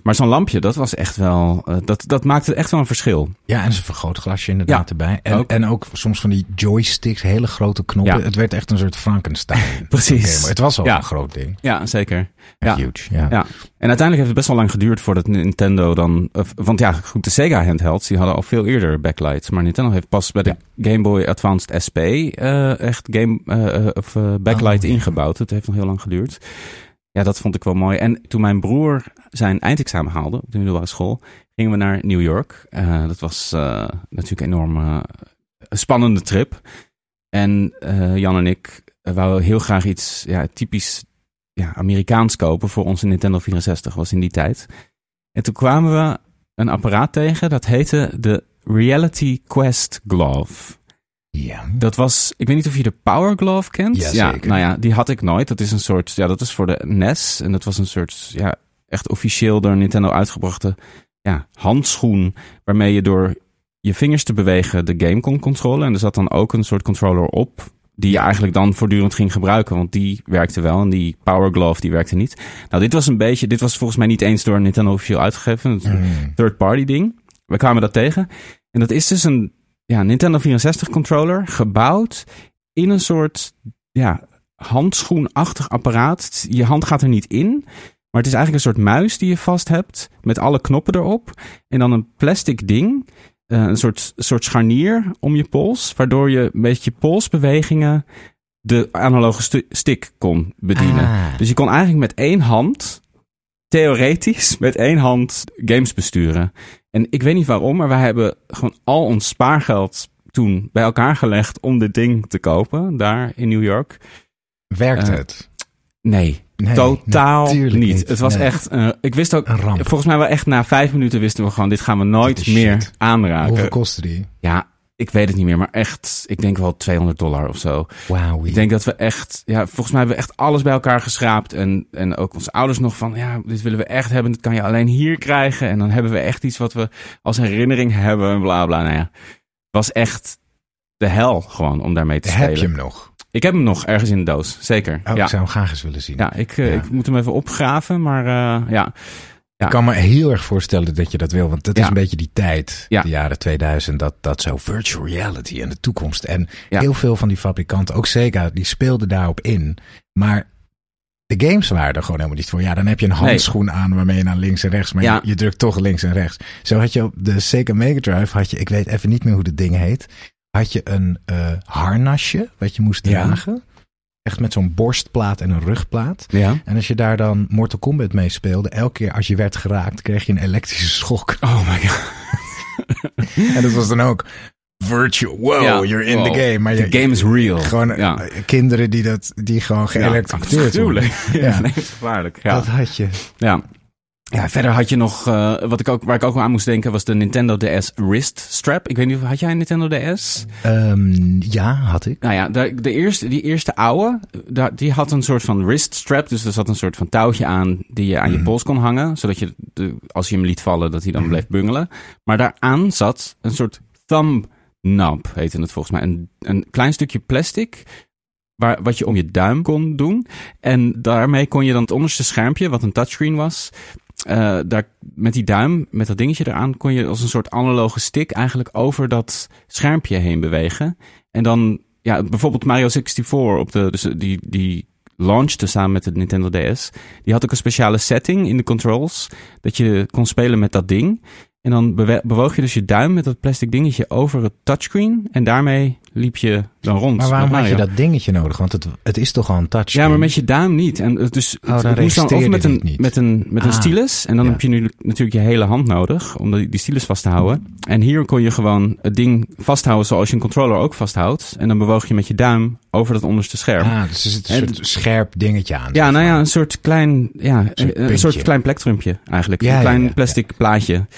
Maar zo'n lampje, dat was echt wel... Dat maakte echt wel een verschil. Ja, en zijn vergrootglasje inderdaad erbij. En ook soms van die joysticks, hele grote knoppen. Ja. Het werd echt een soort Frankenstein. Precies. Het was al een groot ding. Ja, zeker. Ja. Huge, ja. En uiteindelijk heeft het best wel lang geduurd voordat Nintendo dan... Want ja, goed, de Sega handhelds, die hadden al veel eerder backlights. Maar Nintendo heeft pas bij de Game Boy Advanced SP echt backlight ingebouwd. Het heeft nog heel lang geduurd. Ja, dat vond ik wel mooi. En toen mijn broer zijn eindexamen haalde op de middelbare school, gingen we naar New York. Dat was natuurlijk een enorm spannende trip. En Jan en ik wouden heel graag iets typisch Amerikaans kopen voor onze Nintendo 64, was in die tijd. En toen kwamen we een apparaat tegen, dat heette de Reality Quest Glove. Ja. Dat was, ik weet niet of je de Power Glove kent. Ja, zeker. Nou ja, die had ik nooit. Dat is een soort, dat is voor de NES. En dat was een soort, echt officieel door Nintendo uitgebrachte handschoen, waarmee je door je vingers te bewegen de game kon controlen. En er zat dan ook een soort controller op, die je eigenlijk dan voortdurend ging gebruiken. Want die werkte wel en die Power Glove die werkte niet. Nou, dit was volgens mij niet eens door Nintendo officieel uitgegeven. Het is een third-party ding. We kwamen dat tegen. En dat is dus een Nintendo 64 controller gebouwd in een soort handschoenachtig apparaat. Je hand gaat er niet in, maar het is eigenlijk een soort muis die je vast hebt met alle knoppen erop. En dan een plastic ding, een soort scharnier om je pols, waardoor je een beetje polsbewegingen de analoge stick kon bedienen. Dus je kon eigenlijk met één hand, theoretisch met één hand, games besturen. En ik weet niet waarom, maar wij hebben gewoon al ons spaargeld toen bij elkaar gelegd om dit ding te kopen, daar in New York. Werkte het? Nee, totaal niet. Het was echt, ik wist ook, een ramp. Volgens mij wel echt na 5 minuten wisten we gewoon, dit gaan we nooit meer aanraken. Hoeveel kostte die? Ja, ik weet het niet meer, maar echt, ik denk wel $200 of zo. Wauw. Ik denk dat we echt, volgens mij hebben we echt alles bij elkaar geschraapt. En ook onze ouders nog van, dit willen we echt hebben. Dat kan je alleen hier krijgen. En dan hebben we echt iets wat we als herinnering hebben en bla bla. Nou ja, het was echt de hel gewoon om daarmee te spelen. Heb je hem nog? Ik heb hem nog ergens in de doos, zeker. Ik zou hem graag eens willen zien. Ja, ik moet hem even opgraven, maar Ik kan me heel erg voorstellen dat je dat wil. Want dat is een beetje die tijd, de jaren 2000, dat zo virtual reality en de toekomst. En heel veel van die fabrikanten, ook Sega, die speelden daarop in. Maar de games waren er gewoon helemaal niet voor. Ja, dan heb je een handschoen aan waarmee je naar links en rechts, maar je drukt toch links en rechts. Zo had je op de Sega Mega Drive, ik weet even niet meer hoe dat ding heet, had je een harnasje wat je moest dragen. Echt met zo'n borstplaat en een rugplaat. Ja. En als je daar dan Mortal Kombat mee speelde, elke keer als je werd geraakt, kreeg je een elektrische schok. Oh my god. En dat was dan ook virtual. Wow, you're in the game. Maar the game is real. Gewoon kinderen die gewoon geëlektrocuteerd worden. Ja, nee, gevaarlijk. Ja. Dat had je. Ja. Ja, verder had je nog, waar ik ook wel aan moest denken, was de Nintendo DS Wrist Strap. Ik weet niet, had jij een Nintendo DS? Ja, had ik. Nou ja, die eerste oude, die had een soort van wrist strap. Dus er zat een soort van touwteen aan die je aan je pols kon hangen. Zodat je, als je hem liet vallen, dat hij dan bleef bungelen. Maar daaraan zat een soort thumb knob, heette het volgens mij. Een klein stukje plastic, wat je om je duim kon doen. En daarmee kon je dan het onderste schermpje, wat een touchscreen was, daar met die duim, met dat dingetje eraan, kon je als een soort analoge stick eigenlijk over dat schermpje heen bewegen. En dan, bijvoorbeeld Mario 64 dus die launchte samen met de Nintendo DS. Die had ook een speciale setting in de controls, dat je kon spelen met dat ding. En dan bewoog je dus je duim met dat plastic dingetje over het touchscreen. En daarmee liep je dan rond. Maar waarom had je dat dingetje nodig? Want het is toch al een touchscreen? Ja, maar met je duim niet. En dus het moest dan of met een stylus. En dan heb je nu natuurlijk je hele hand nodig om die stylus vast te houden. En hier kon je gewoon het ding vasthouden zoals je een controller ook vasthoudt. En dan bewoog je met je duim over dat onderste scherm. Dus er zit een soort scherp dingetje aan. Ja, een soort klein, een soort klein plektrumpje eigenlijk. Een klein plastic plaatje.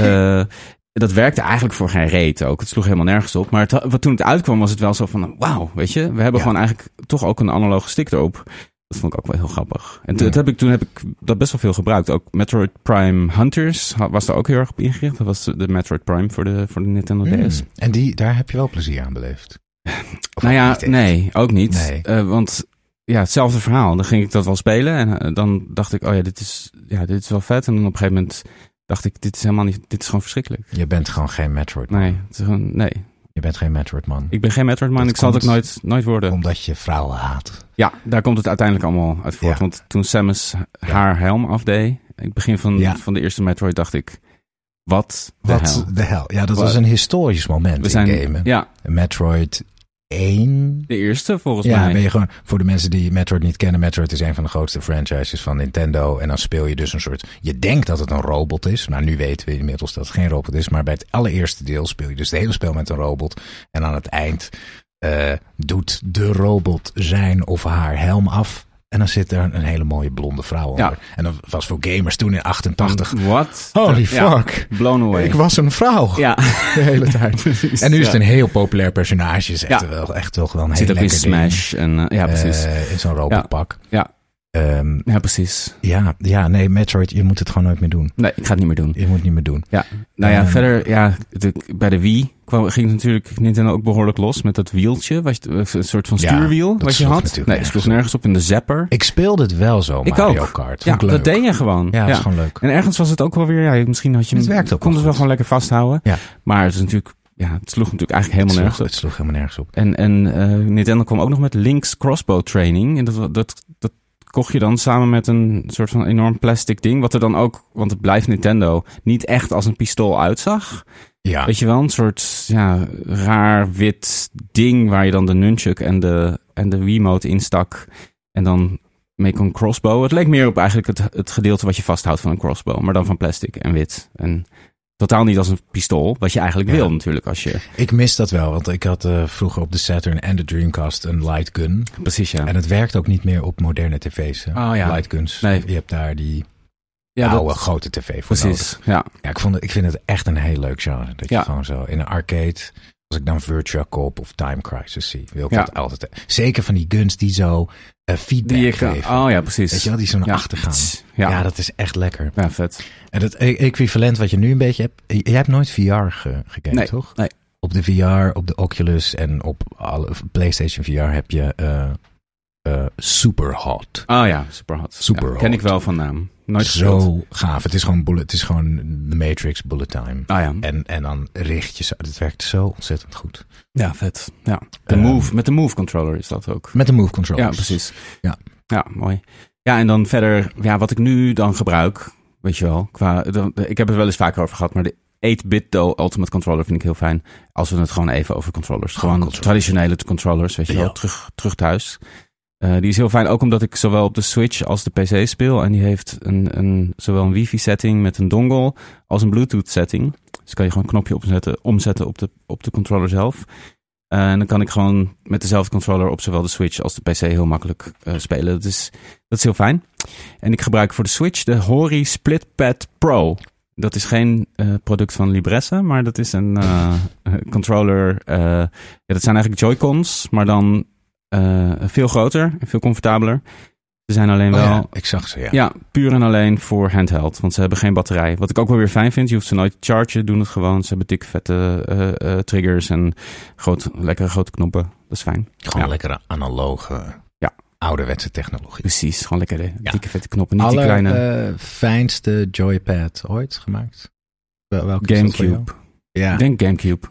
Dat werkte eigenlijk voor geen reet ook. Het sloeg helemaal nergens op. Maar toen het uitkwam was het wel zo van, wauw, weet je. We hebben gewoon eigenlijk toch ook een analoge stick erop. Dat vond ik ook wel heel grappig. En toen heb ik dat best wel veel gebruikt. Ook Metroid Prime Hunters was daar ook heel erg op ingericht. Dat was de Metroid Prime voor de Nintendo DS. En daar heb je wel plezier aan beleefd? Nee, ook niet. Nee. Want hetzelfde verhaal. Dan ging ik dat wel spelen en dan dacht ik, dit is wel vet. En dan op een gegeven moment dacht ik, dit is gewoon verschrikkelijk. Je bent gewoon geen Metroid man. Nee, het is gewoon, nee. Je bent geen Metroid man. Ik ben geen Metroid man, ik zal het ook nooit worden. Omdat je vrouwen haat. Ja, daar komt het uiteindelijk allemaal uit voort. Ja. Want toen Samus haar helm afdeed, in het begin van de eerste Metroid dacht ik, wat de hel. Ja, dat was een historisch moment in gamen. Ja. Metroid 1. De eerste volgens mij. Ja, ben je gewoon, voor de mensen die Metroid niet kennen, Metroid is een van de grootste franchises van Nintendo. En dan speel je dus een soort, je denkt dat het een robot is. Nou, nu weten we inmiddels dat het geen robot is. Maar bij het allereerste deel speel je dus het hele spel met een robot. En aan het eind doet de robot zijn of haar helm af. En dan zit er een hele mooie blonde vrouw onder. Ja. En dat was voor gamers toen in 88. What? Holy fuck. Blown away. Ik was een vrouw. Ja. De hele tijd. Precies, en nu is het een heel populair personage. Is echt wel gewoon een heel lekker ding. Smash. En, precies. In zo'n robotpak. Ja. Ja, precies. Ja, nee, Metroid, je moet het gewoon nooit meer doen. Nee, ik ga het niet meer doen. Je moet het niet meer doen. Ja. Nou ja, verder, bij de Wii ging natuurlijk Nintendo ook behoorlijk los met dat wieltje. Een soort van stuurwiel wat je had. Nee, het sloeg nergens op in de zapper. Ik speelde het wel zo, Mario Kart. Ja, dat deed je gewoon. Ja, dat is gewoon leuk. En ergens was het ook wel weer, misschien had je het werkt ook kon het wel gewoon lekker vasthouden. Ja. Maar het is natuurlijk, het sloeg natuurlijk eigenlijk helemaal nergens op. Het sloeg helemaal nergens op. En Nintendo kwam ook nog met Link's Crossbow Training. En dat kocht je dan samen met een soort van enorm plastic ding. Wat er dan ook, want het blijft Nintendo, niet echt als een pistool uitzag. Ja. Weet je wel, een soort raar wit ding waar je dan de nunchuk en de Wiimote instak. En dan mee kon crossbow. Het leek meer op eigenlijk het gedeelte wat je vasthoudt van een crossbow. Maar dan van plastic en wit. En totaal niet als een pistool, wat je eigenlijk wil natuurlijk. Ik mis dat wel, want ik had vroeger op de Saturn en de Dreamcast een light gun. Precies, ja. En het werkt ook niet meer op moderne tv's. Light guns. Nee. Je hebt daar die oude grote tv voor nodig. Ja. Ik vind het echt een heel leuk genre. Dat je gewoon zo in een arcade, als ik dan Virtua Cop of Time Crisis zie, wil ik dat altijd. Zeker van die guns die zo feedback geven. Oh ja, precies. Weet je wel, die zo naar achter gaan. Ja, dat is echt lekker. Ja, vet. En het equivalent wat je nu een beetje hebt. Je hebt nooit VR gekeken, toch? Nee. Op de VR, op de Oculus en op alle PlayStation VR heb je Superhot. Oh ja, Superhot. Superhot. Ken ik wel van naam. Nooit zo gespeeld. Gaaf. Het is gewoon The Matrix Bullet Time. En dan richt je zo. Het werkt zo ontzettend goed. Ja, vet. Ja. Met de Move controller is dat ook. Met de Move controller. Ja, precies. Ja, mooi. Ja, en dan verder, wat ik nu dan gebruik, weet je wel, ik heb het wel eens vaker over gehad, maar de 8-bit Ultimate Controller vind ik heel fijn. Als we het gewoon even over controllers. Gewoon traditionele controllers, weet je wel, terug thuis. Die is heel fijn, ook omdat ik zowel op de Switch als de PC speel. En die heeft zowel een wifi setting met een dongle als een Bluetooth setting. Dus kan je gewoon een knopje omzetten op de controller zelf. En dan kan ik gewoon met dezelfde controller op zowel de Switch als de PC heel makkelijk spelen. Dat is heel fijn. En ik gebruik voor de Switch de Hori SplitPad Pro. Dat is geen product van Libresse, maar dat is een controller. Dat zijn eigenlijk Joy-Cons, maar dan veel groter en veel comfortabeler. Ze zijn alleen wel... Ja, ik zag ze, Ja, puur en alleen voor handheld. Want ze hebben geen batterij. Wat ik ook wel weer fijn vind. Je hoeft ze nooit te chargen. Doen het gewoon. Ze hebben dik vette triggers en lekkere grote knoppen. Dat is fijn. Gewoon lekkere analoge, ouderwetse technologie. Precies. Gewoon lekkere dikke vette knoppen. Niet die kleine... fijnste joypad ooit gemaakt? Welke GameCube. Ja. Ik denk GameCube.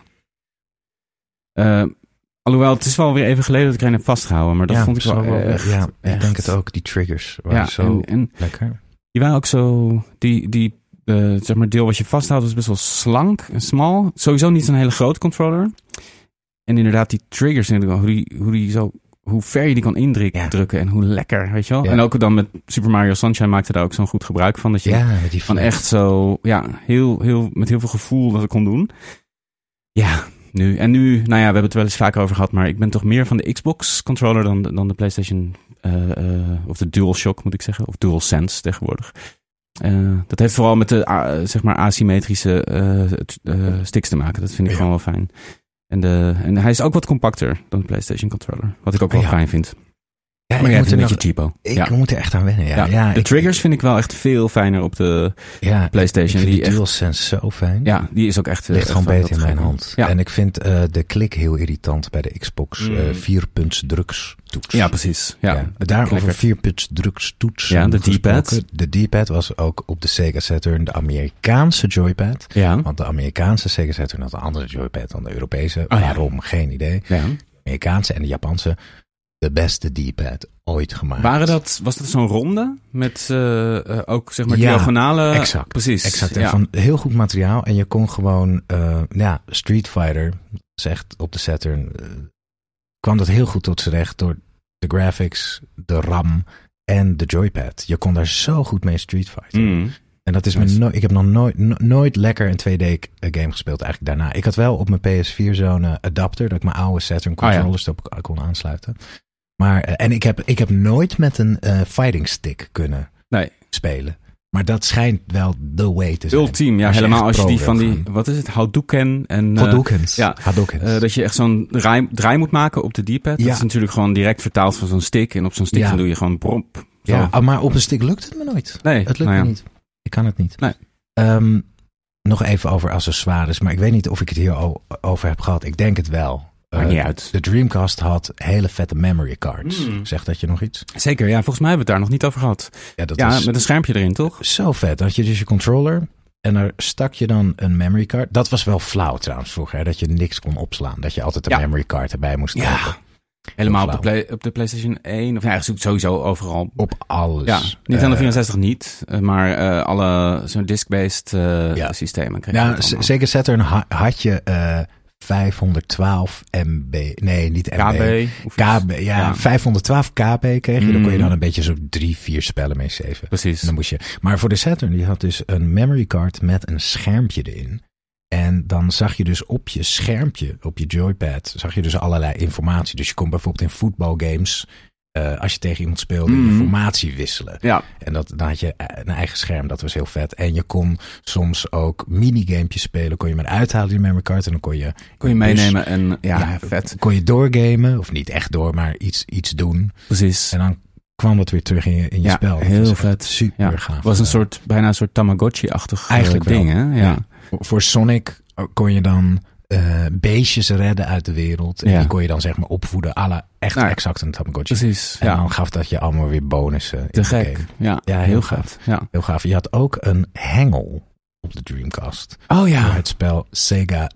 Alhoewel, het is wel weer even geleden dat ik erin heb vastgehouden. Maar dat vond ik wel echt. Ja, ik denk het ook. Die triggers waren zo lekker. Die waren ook zo... zeg maar deel wat je vasthoudt was best wel slank en smal. Sowieso niet zo'n hele grote controller. En inderdaad, die triggers, hoe ver je die kan indrukken en hoe lekker, weet je wel. Ja. En ook dan met Super Mario Sunshine maakte daar ook zo'n goed gebruik van. Dat je met die van echt zo, met heel veel gevoel dat ik kon doen. Ja, nu, we hebben het wel eens vaker over gehad, maar ik ben toch meer van de Xbox controller dan de PlayStation, of de DualShock moet ik zeggen, of DualSense tegenwoordig. Dat heeft vooral met de asymmetrische sticks te maken. Dat vind ik gewoon wel fijn. En hij is ook wat compacter dan de PlayStation controller. Wat ik ook wel fijn vind. Ja, maar jij hebt een beetje cheapo. Ik moet er echt aan wennen, ja. De triggers vind ik wel echt veel fijner op de PlayStation. Ik vind die DualSense zo fijn. Ja, die is ook echt... Ligt gewoon beter in mijn hand. Ja. En ik vind de klik heel irritant bij de Xbox 4-punts-drukstoets. Ja, precies. Ja. Daarover 4-punts-drukstoets. Ja, de D-pad. De D-pad was ook op de Sega Saturn de Amerikaanse joypad. Ja. Want de Amerikaanse Sega Saturn had een andere joypad dan de Europese. Waarom? Geen idee. Ja. De Amerikaanse en de Japanse, de beste D-pad ooit gemaakt. Was dat zo'n ronde? Met ook zeg maar diagonale... Exact. Precies. Exact. En van heel goed materiaal. En je kon gewoon... Street Fighter, zegt op de Saturn... kwam dat heel goed tot z'n recht door de graphics, de RAM en de joypad. Je kon daar zo goed mee Street Fighter. En dat is ik heb nog nooit lekker een 2D game gespeeld eigenlijk daarna. Ik had wel op mijn PS4 zo'n adapter... dat ik mijn oude Saturn controllers erop kon aansluiten. Maar, en ik heb nooit met een fighting stick kunnen spelen. Maar dat schijnt wel the way te zijn. Ultiem, ja, helemaal als je die van die... Wat is het? Hadouken en... Hadoukens. Dat je echt zo'n draai moet maken op de D-pad. Dat is natuurlijk gewoon direct vertaald van zo'n stick. En op zo'n stick dan doe je gewoon promp. Ja, maar op een stick lukt het me nooit. Nee. Het lukt me niet. Ik kan het niet. Nee. Nog even over accessoires. Maar ik weet niet of ik het hier over heb gehad. Ik denk het wel. Maakt niet uit. De Dreamcast had hele vette memory cards. Zegt dat je nog iets? Zeker, ja. Volgens mij hebben we het daar nog niet over gehad. Ja, met een schermpje erin, toch? Zo vet. Dan had je dus je controller en daar stak je dan een memory card. Dat was wel flauw trouwens vroeger, hè, dat je niks kon opslaan. Dat je altijd een memory card erbij moest kopen. Helemaal op de PlayStation 1. Of sowieso overal. Op alles. Ja, Nintendo 64 niet. Maar alle zo'n disc-based systemen kreeg je. Zeker Saturn had je 512 MB. Nee, niet MB. KB. Ja, 512 KB kreeg je. Dan kon je dan een beetje zo 3-4 spellen mee saven. Precies. En dan moest je. Maar voor de Saturn, die had dus een memory card met een schermpje erin. En dan zag je dus op je schermpje, op je joypad, zag je dus allerlei informatie. Dus je kon bijvoorbeeld in voetbalgames, als je tegen iemand speelde, informatie wisselen. Ja. En dan had je een eigen scherm, dat was heel vet. En je kon soms ook minigamepjes spelen, kon je maar uithalen die memory card. En dan kon je meenemen en vet. Kon je doorgamen, of niet echt door, maar iets doen. Precies. En dan kwam dat weer terug in je spel. Heel vet. Super gaaf. Het was bijna een soort Tamagotchi-achtig eigenlijk ding, hè? Ja. Voor Sonic kon je dan beestjes redden uit de wereld. En die kon je dan zeg maar opvoeden. Exact een Tamagotchi. Precies. En dan gaf dat je allemaal weer bonussen. Te gek. Ja, heel gaaf. Ja. Heel gaaf. Je had ook een hengel op de Dreamcast. Oh ja. Voor het spel Sega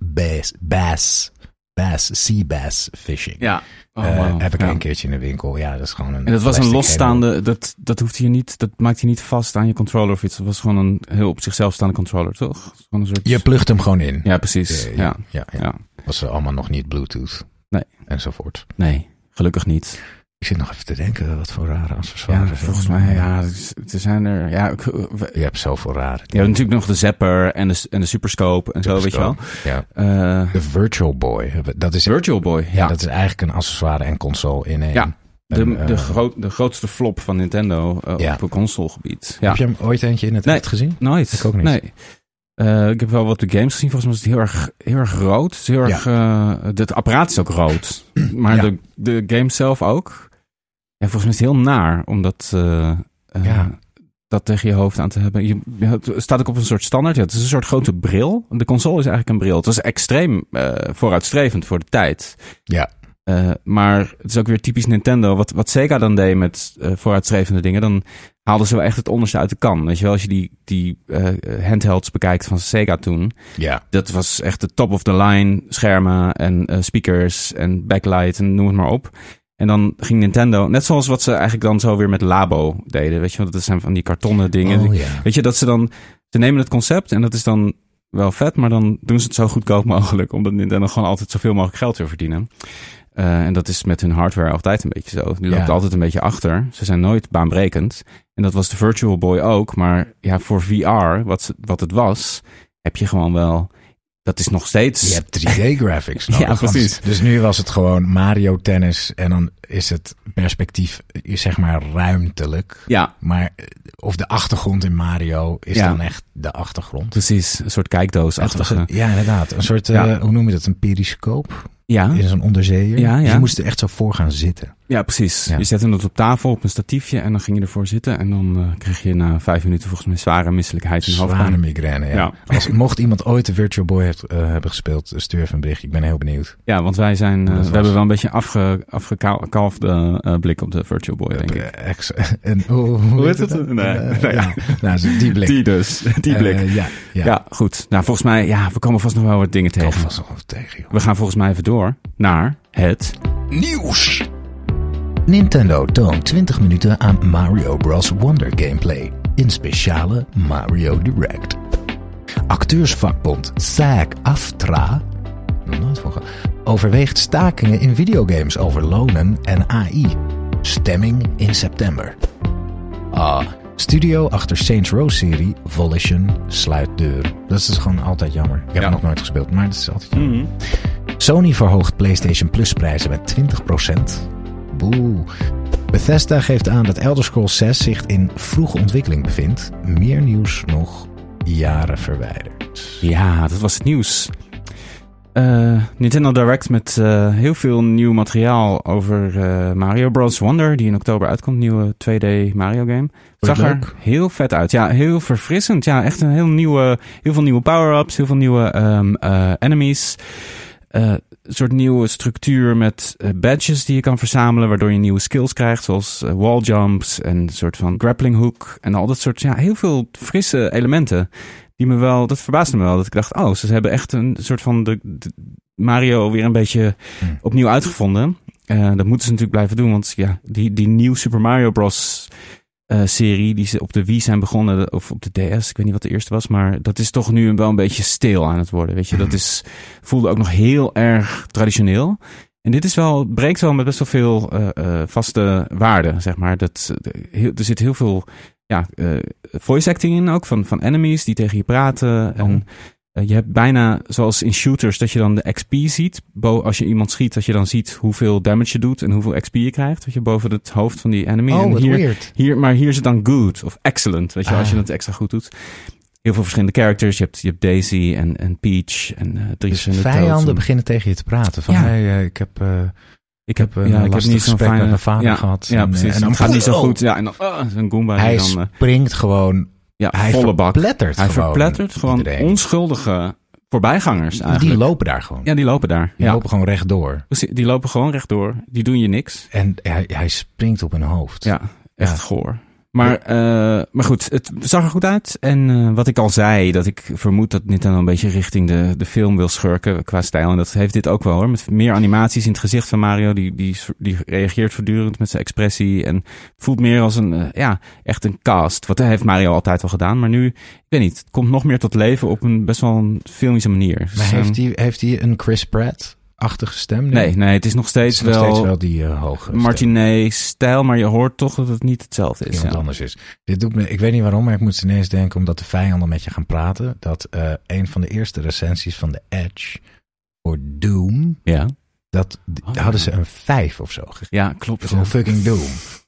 Sea Bass Fishing. Ja. Heb ik een keertje in de winkel. Ja, dat is gewoon een. En dat was een losstaande. Dat hoeft hier niet. Dat maakt je niet vast aan je controller of iets. Dat was gewoon een heel op zichzelf staande controller, toch? Gewoon een soort... Je plugt hem gewoon in. Ja, precies. Ja. Was allemaal nog niet Bluetooth. Nee. Enzovoort. Nee, gelukkig niet. Ik zit nog even te denken, wat voor rare accessoires. Ja, volgens mij, er zijn er... Ja, je hebt zoveel rare dingen. Je hebt natuurlijk nog de Zapper en de Superscope en zo, weet je wel. Ja. De Virtual Boy. Dat is Virtual Boy, ja. Dat is eigenlijk een accessoire en console in één. Ja, de grootste flop van Nintendo op het consolegebied. Ja. Heb je hem ooit eentje in het echt gezien? Nooit. Ik ook niet. Nee. Ik heb wel wat de games gezien. Volgens mij is het heel erg rood. Het is heel erg... Het apparaat is ook rood. Maar de game zelf ook. Ja, volgens mij is het heel naar om dat tegen je hoofd aan te hebben. Het staat ook op een soort standaard. Ja, het is een soort grote bril. De console is eigenlijk een bril. Het was extreem vooruitstrevend voor de tijd. Ja. Maar het is ook weer typisch Nintendo. Wat Sega dan deed met vooruitstrevende dingen, dan haalden ze wel echt het onderste uit de kan. Weet je wel, als je die handhelds bekijkt van Sega toen. Ja. Dat was echt de top of the line schermen en speakers en backlight en noem het maar op. En dan ging Nintendo, net zoals wat ze eigenlijk dan zo weer met Labo deden. Weet je wel, dat zijn van die kartonnen dingen. Oh, yeah. Weet je, dat ze nemen het concept en dat is dan wel vet, maar dan doen ze het zo goedkoop mogelijk. Omdat Nintendo gewoon altijd zoveel mogelijk geld wil verdienen. En dat is met hun hardware altijd een beetje zo. Die loopt altijd een beetje achter. Ze zijn nooit baanbrekend. En dat was de Virtual Boy ook. Maar ja, voor VR, wat het was, heb je gewoon wel... Dat is nog steeds... Je hebt 3D-graphics nodig. Ja, precies. Dus nu was het gewoon Mario Tennis en dan is het perspectief, zeg maar, ruimtelijk. Ja. Maar of de achtergrond in Mario is dan echt de achtergrond. Precies, een soort kijkdoos-achtige. Ja, inderdaad. Een soort, hoe noem je dat? Een periscoop? Ja. In zo'n onderzeeër. Ja. Dus je moest er echt zo voor gaan zitten. Ja, precies. Ja. Je zette het op tafel op een statiefje en dan ging je ervoor zitten. En dan kreeg je na 5 minuten volgens mij zware misselijkheid en Zware hoofdpijn. migraine, ja. Mocht iemand ooit de Virtual Boy hebben gespeeld, stuur even een bericht. Ik ben heel benieuwd. Ja, want wij zijn, we hebben wel een beetje afgekalfde blik op de Virtual Boy, denk ik. Hoe heet het? Nou, die blik. Die blik. Ja, goed. Nou, volgens mij, we komen vast nog wel wat dingen tegen. Vast nog wat tegen, joh. We gaan volgens mij even door naar het nieuws. Nintendo toont 20 minuten aan Mario Bros. Wonder gameplay in speciale Mario Direct. Acteursvakbond SAG-AFTRA overweegt stakingen in videogames over lonen en AI. Stemming in september. Studio achter Saints Row-serie Volition sluit deur. Dat is gewoon altijd jammer. Ik heb het nog nooit gespeeld, maar dat is altijd jammer. Mm-hmm. Sony verhoogt PlayStation Plus prijzen met 20%. Boe. Bethesda geeft aan dat Elder Scrolls 6 zich in vroege ontwikkeling bevindt. Meer nieuws nog jaren verwijderd. Ja, dat was het nieuws. Nintendo Direct met heel veel nieuw materiaal over Mario Bros. Wonder, die in oktober uitkomt. Nieuwe 2D Mario game. Zag er heel vet uit. Ja, heel verfrissend. Ja, echt een heel veel nieuwe power-ups, heel veel nieuwe enemies. Een soort nieuwe structuur met badges die je kan verzamelen, waardoor je nieuwe skills krijgt, zoals wall jumps en een soort van grappling hook en al dat soort, heel veel frisse elementen. Dat verbaasde me wel, dat ik dacht, ze hebben echt een soort van de Mario weer een beetje opnieuw uitgevonden. Dat moeten ze natuurlijk blijven doen, want die nieuwe Super Mario Bros. Serie die ze op de Wii zijn begonnen, of op de DS, ik weet niet wat de eerste was, maar dat is toch nu wel een beetje steel aan het worden, weet je. Dat voelde ook nog heel erg traditioneel. En dit breekt wel met best wel veel vaste waarden, zeg maar. Er zit heel veel voice acting in ook, van enemies die tegen je praten. En je hebt bijna, zoals in shooters, dat je dan de XP ziet. Als je iemand schiet, dat je dan ziet hoeveel damage je doet en hoeveel XP je krijgt. Weet je, boven het hoofd van die enemy. Oh, wat weird. Maar hier is het dan good of excellent, weet je, als je het extra goed doet. Heel veel verschillende characters. Je hebt Daisy en Peach en drie verschillende vijanden beginnen tegen je te praten. Van, ik heb een lastig gesprek met mijn vader gehad. Ja, precies. En dan gaat niet zo goed. Ja, en dan een Goomba. Hij springt gewoon. Hij volle bak. Hij verplettert gewoon onschuldige voorbijgangers eigenlijk. Die lopen daar gewoon. Ja, die lopen daar. Die lopen gewoon rechtdoor. Precies, die lopen gewoon rechtdoor. Die doen je niks. En hij springt op hun hoofd. Ja, echt goor. Maar goed, het zag er goed uit. En wat ik al zei, dat ik vermoed dat Nintendo een beetje richting de film wil schurken qua stijl. En dat heeft dit ook wel hoor. Met meer animaties in het gezicht van Mario. Die reageert voortdurend met zijn expressie. En het voelt meer als echt een cast. Wat heeft Mario altijd wel gedaan. Maar nu, ik weet niet, het komt nog meer tot leven op een best wel een filmische manier. Maar heeft hij een Chris Pratt-achtige stem? Nee, het is nog steeds wel die hoge Martinet-stijl, maar je hoort toch dat het niet hetzelfde is. Iemand anders is. Dit doet me, ik weet niet waarom, maar ik moet ineens denken, omdat de vijanden met je gaan praten, dat een van de eerste recensies van de Edge voor Doom, hadden ze een 5 of zo gegeven. Ja, klopt. Gewoon fucking Doom.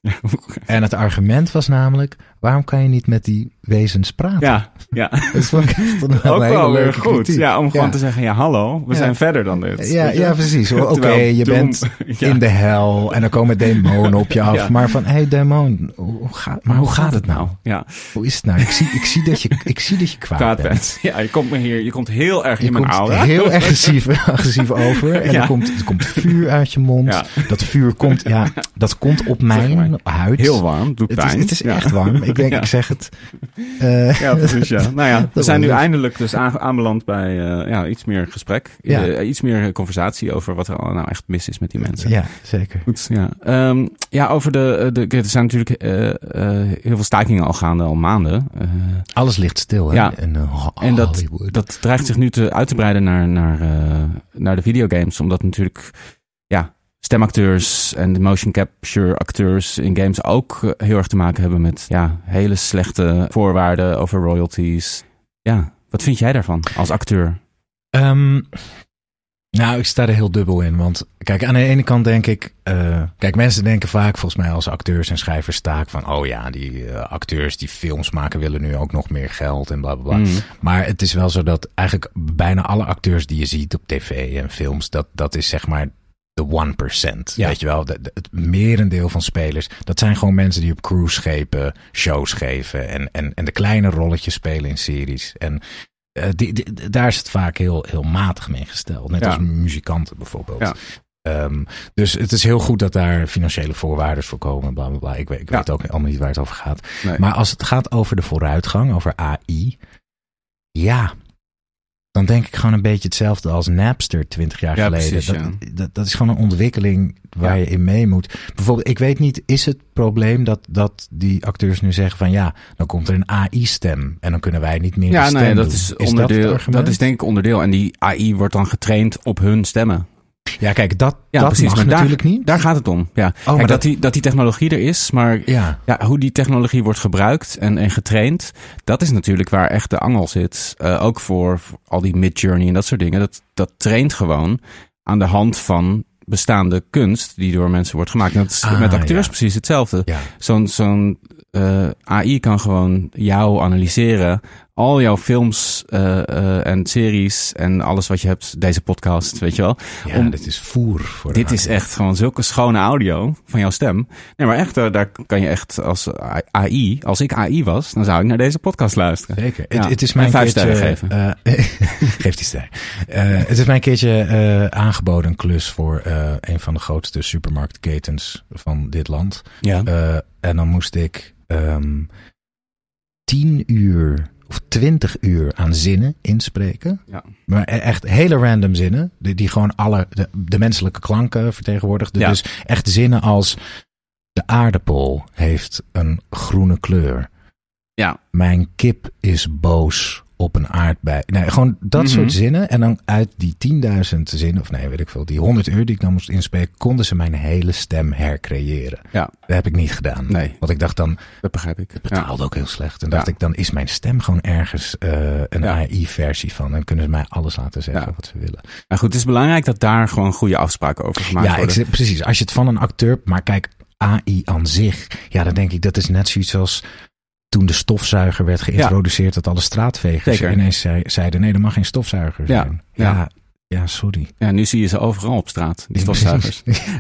En het argument was namelijk, waarom kan je niet met die wezens praten? Ja. Dat vond ik echt een ook wel weer goed. Kritiek. Ja, om gewoon te zeggen, hallo, we zijn verder dan dit. Ja, precies. Oké, je bent in de hel en dan komen demonen op je af. Ja. Maar van, demon, hoe gaat het nou? Ja. Hoe is het nou? Ik zie dat je kwaad bent. Ja, je komt heel erg in mijn aura. Heel agressief over. En er komt vuur uit je mond. Ja. Dat vuur komt op mijn huid. Heel warm, doet pijn. Het is echt warm. Ik denk, ik zeg het. Ja, precies, ja. Nou ja, we zijn nu eindelijk dus aanbeland bij iets meer gesprek. Ja. Iets meer conversatie over wat er nou echt mis is met die mensen. Ja, zeker. Goed, ja. Over er zijn natuurlijk heel veel stakingen al gaande, al maanden. Alles ligt stil, hè? Ja. En dat dreigt zich nu uit te breiden naar de videogames. Omdat natuurlijk, stemacteurs en de motion capture acteurs in games ook heel erg te maken hebben met hele slechte voorwaarden over royalties. Ja, wat vind jij daarvan als acteur? Nou, ik sta er heel dubbel in. Want kijk, aan de ene kant denk ik... kijk, mensen denken vaak volgens mij als acteurs en schrijvers taak van... oh ja, die acteurs die films maken willen nu ook nog meer geld en bla bla bla. Maar het is wel zo dat eigenlijk bijna alle acteurs die je ziet op tv en films... dat is zeg maar de 1%. Ja. Weet je wel, het merendeel van spelers... dat zijn gewoon mensen die op cruiseschepen shows geven... en de kleine rolletjes spelen in series... En daar is het vaak heel matig mee gesteld. Net als muzikanten bijvoorbeeld. Ja. Dus het is heel goed dat daar financiële voorwaarden voor komen. Bla, bla, bla. Ik weet ook allemaal niet waar het over gaat. Nee. Maar als het gaat over de vooruitgang, over AI... ja, dan denk ik gewoon een beetje hetzelfde als Napster 20 jaar geleden. Precies, dat is gewoon een ontwikkeling waar je in mee moet. Bijvoorbeeld, ik weet niet, is het probleem dat die acteurs nu zeggen van ja, dan komt er een AI-stem en dan kunnen wij niet meer de stem doen. Is onderdeel. Dat is denk ik onderdeel. En die AI wordt dan getraind op hun stemmen. Ja, kijk, dat precies, mag natuurlijk niet. Daar gaat het om. Ja. Oh, kijk, dat die technologie er is, maar hoe die technologie wordt gebruikt en getraind, dat is natuurlijk waar echt de angel zit. Ook voor al die Midjourney en dat soort dingen. Dat traint gewoon aan de hand van bestaande kunst die door mensen wordt gemaakt. En dat is met acteurs precies hetzelfde. Ja. Zo'n AI kan gewoon jou analyseren. Al jouw films en series en alles wat je hebt, deze podcast, weet je wel. Ja, dit is voer voor dit is echt gewoon zulke schone audio van jouw stem. Nee, maar echt, daar kan je echt als AI, als ik AI was, dan zou ik naar deze podcast luisteren. Zeker. Ja. Het is mijn 5 sterren geven. Geef die ster. Het is mijn keertje aangeboden een klus voor een van de grootste supermarktketens van dit land. Ja. En dan moest ik 10 uur of 20 uur aan zinnen inspreken. Ja. Maar echt hele random zinnen. Die gewoon alle de menselijke klanken vertegenwoordigden. Ja. Dus echt zinnen als de aardappel heeft een groene kleur. Ja. Mijn kip is boos op een aardbei. Nee, gewoon dat soort zinnen. En dan uit die 10.000 zinnen, of nee, weet ik veel, die 100 uur die ik dan moest inspreken, konden ze mijn hele stem hercreëren. Ja. Dat heb ik niet gedaan. Nee. Want ik dacht dan, dat begrijp ik. Het betaalde ook heel slecht. En dacht ik, dan is mijn stem gewoon ergens een AI-versie van. En kunnen ze mij alles laten zeggen wat ze willen. Maar goed, het is belangrijk dat daar gewoon goede afspraken over gemaakt worden. Precies. Als je het van een acteur, maar kijk, AI aan zich, dan denk ik, dat is net zoiets als toen de stofzuiger werd geïntroduceerd, dat alle straatvegers ineens zeiden, nee, er mag geen stofzuiger zijn. Ja, sorry. Ja, nu zie je ze overal op straat, die stofzuigers.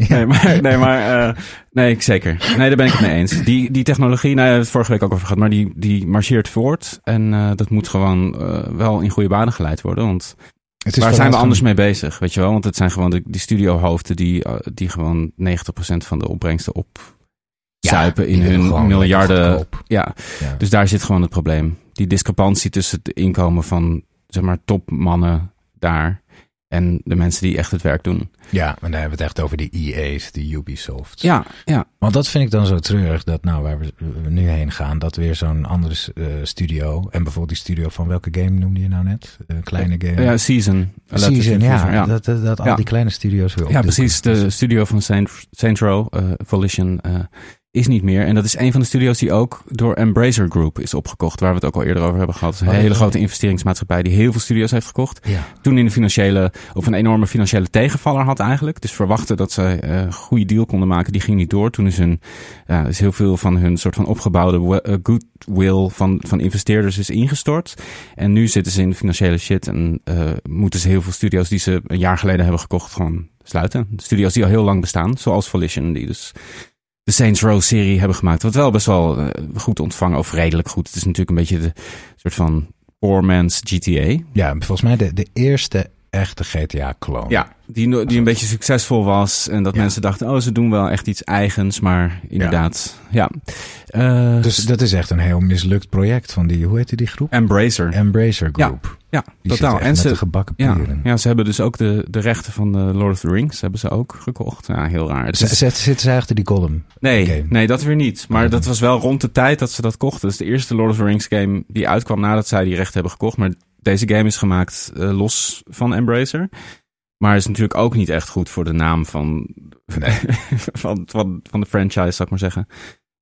Nee, zeker. Nee, daar ben ik het mee eens. Die technologie, daar hebben we het vorige week ook over gehad, maar die marcheert voort. En dat moet gewoon wel in goede banen geleid worden, want waar zijn we anders mee bezig, weet je wel? Want het zijn gewoon die studiohoofden die gewoon 90% van de opbrengsten zuipen in hun miljarden. Ja, dus daar zit gewoon het probleem. Die discrepantie tussen het inkomen van, zeg maar, topmannen daar en de mensen die echt het werk doen. Ja, maar dan hebben we het echt over die EA's, die Ubisofts. Ja. Want dat vind ik dan zo treurig, dat waar we nu heen gaan, dat weer zo'n andere studio, en bijvoorbeeld die studio van welke game noemde je nou net? Kleine game? Ja, Season, dat al die kleine studio's weer op. Ja, precies. De studio van Saints Row, Volition, is niet meer. En dat is een van de studio's die ook door Embracer Group is opgekocht. Waar we het ook al eerder over hebben gehad. Een hele grote investeringsmaatschappij die heel veel studio's heeft gekocht. Ja. Toen in een enorme financiële tegenvaller had eigenlijk. Dus verwachten dat ze een goede deal konden maken. Die ging niet door. Toen is heel veel van hun soort van opgebouwde goodwill van investeerders is ingestort. En nu zitten ze in de financiële shit. En moeten ze heel veel studio's die ze een jaar geleden hebben gekocht gewoon sluiten. Studio's die al heel lang bestaan. Zoals Volition, die dus de Saints Row serie hebben gemaakt. Wat wel best wel goed ontvangen, of redelijk goed. Het is natuurlijk een beetje de soort van poor man's GTA. Ja, volgens mij de eerste echte GTA-kloon. Ja, die een beetje succesvol was. En dat mensen dachten, ze doen wel echt iets eigens. Maar inderdaad, dus dat is echt een heel mislukt project van die, hoe heette die groep? Embracer Group. Ja, die totaal. En ze gebakken pieren. Ja, ze hebben dus ook de rechten van de Lord of the Rings hebben ze ook gekocht. Ja, heel raar. Zitten ze achter die column? Nee, dat weer niet. Maar dat was wel rond de tijd dat ze dat kochten. Dus de eerste Lord of the Rings game die uitkwam nadat zij die rechten hebben gekocht. Maar deze game is gemaakt los van Embracer. Maar is natuurlijk ook niet echt goed voor de naam van de franchise, zou ik maar zeggen.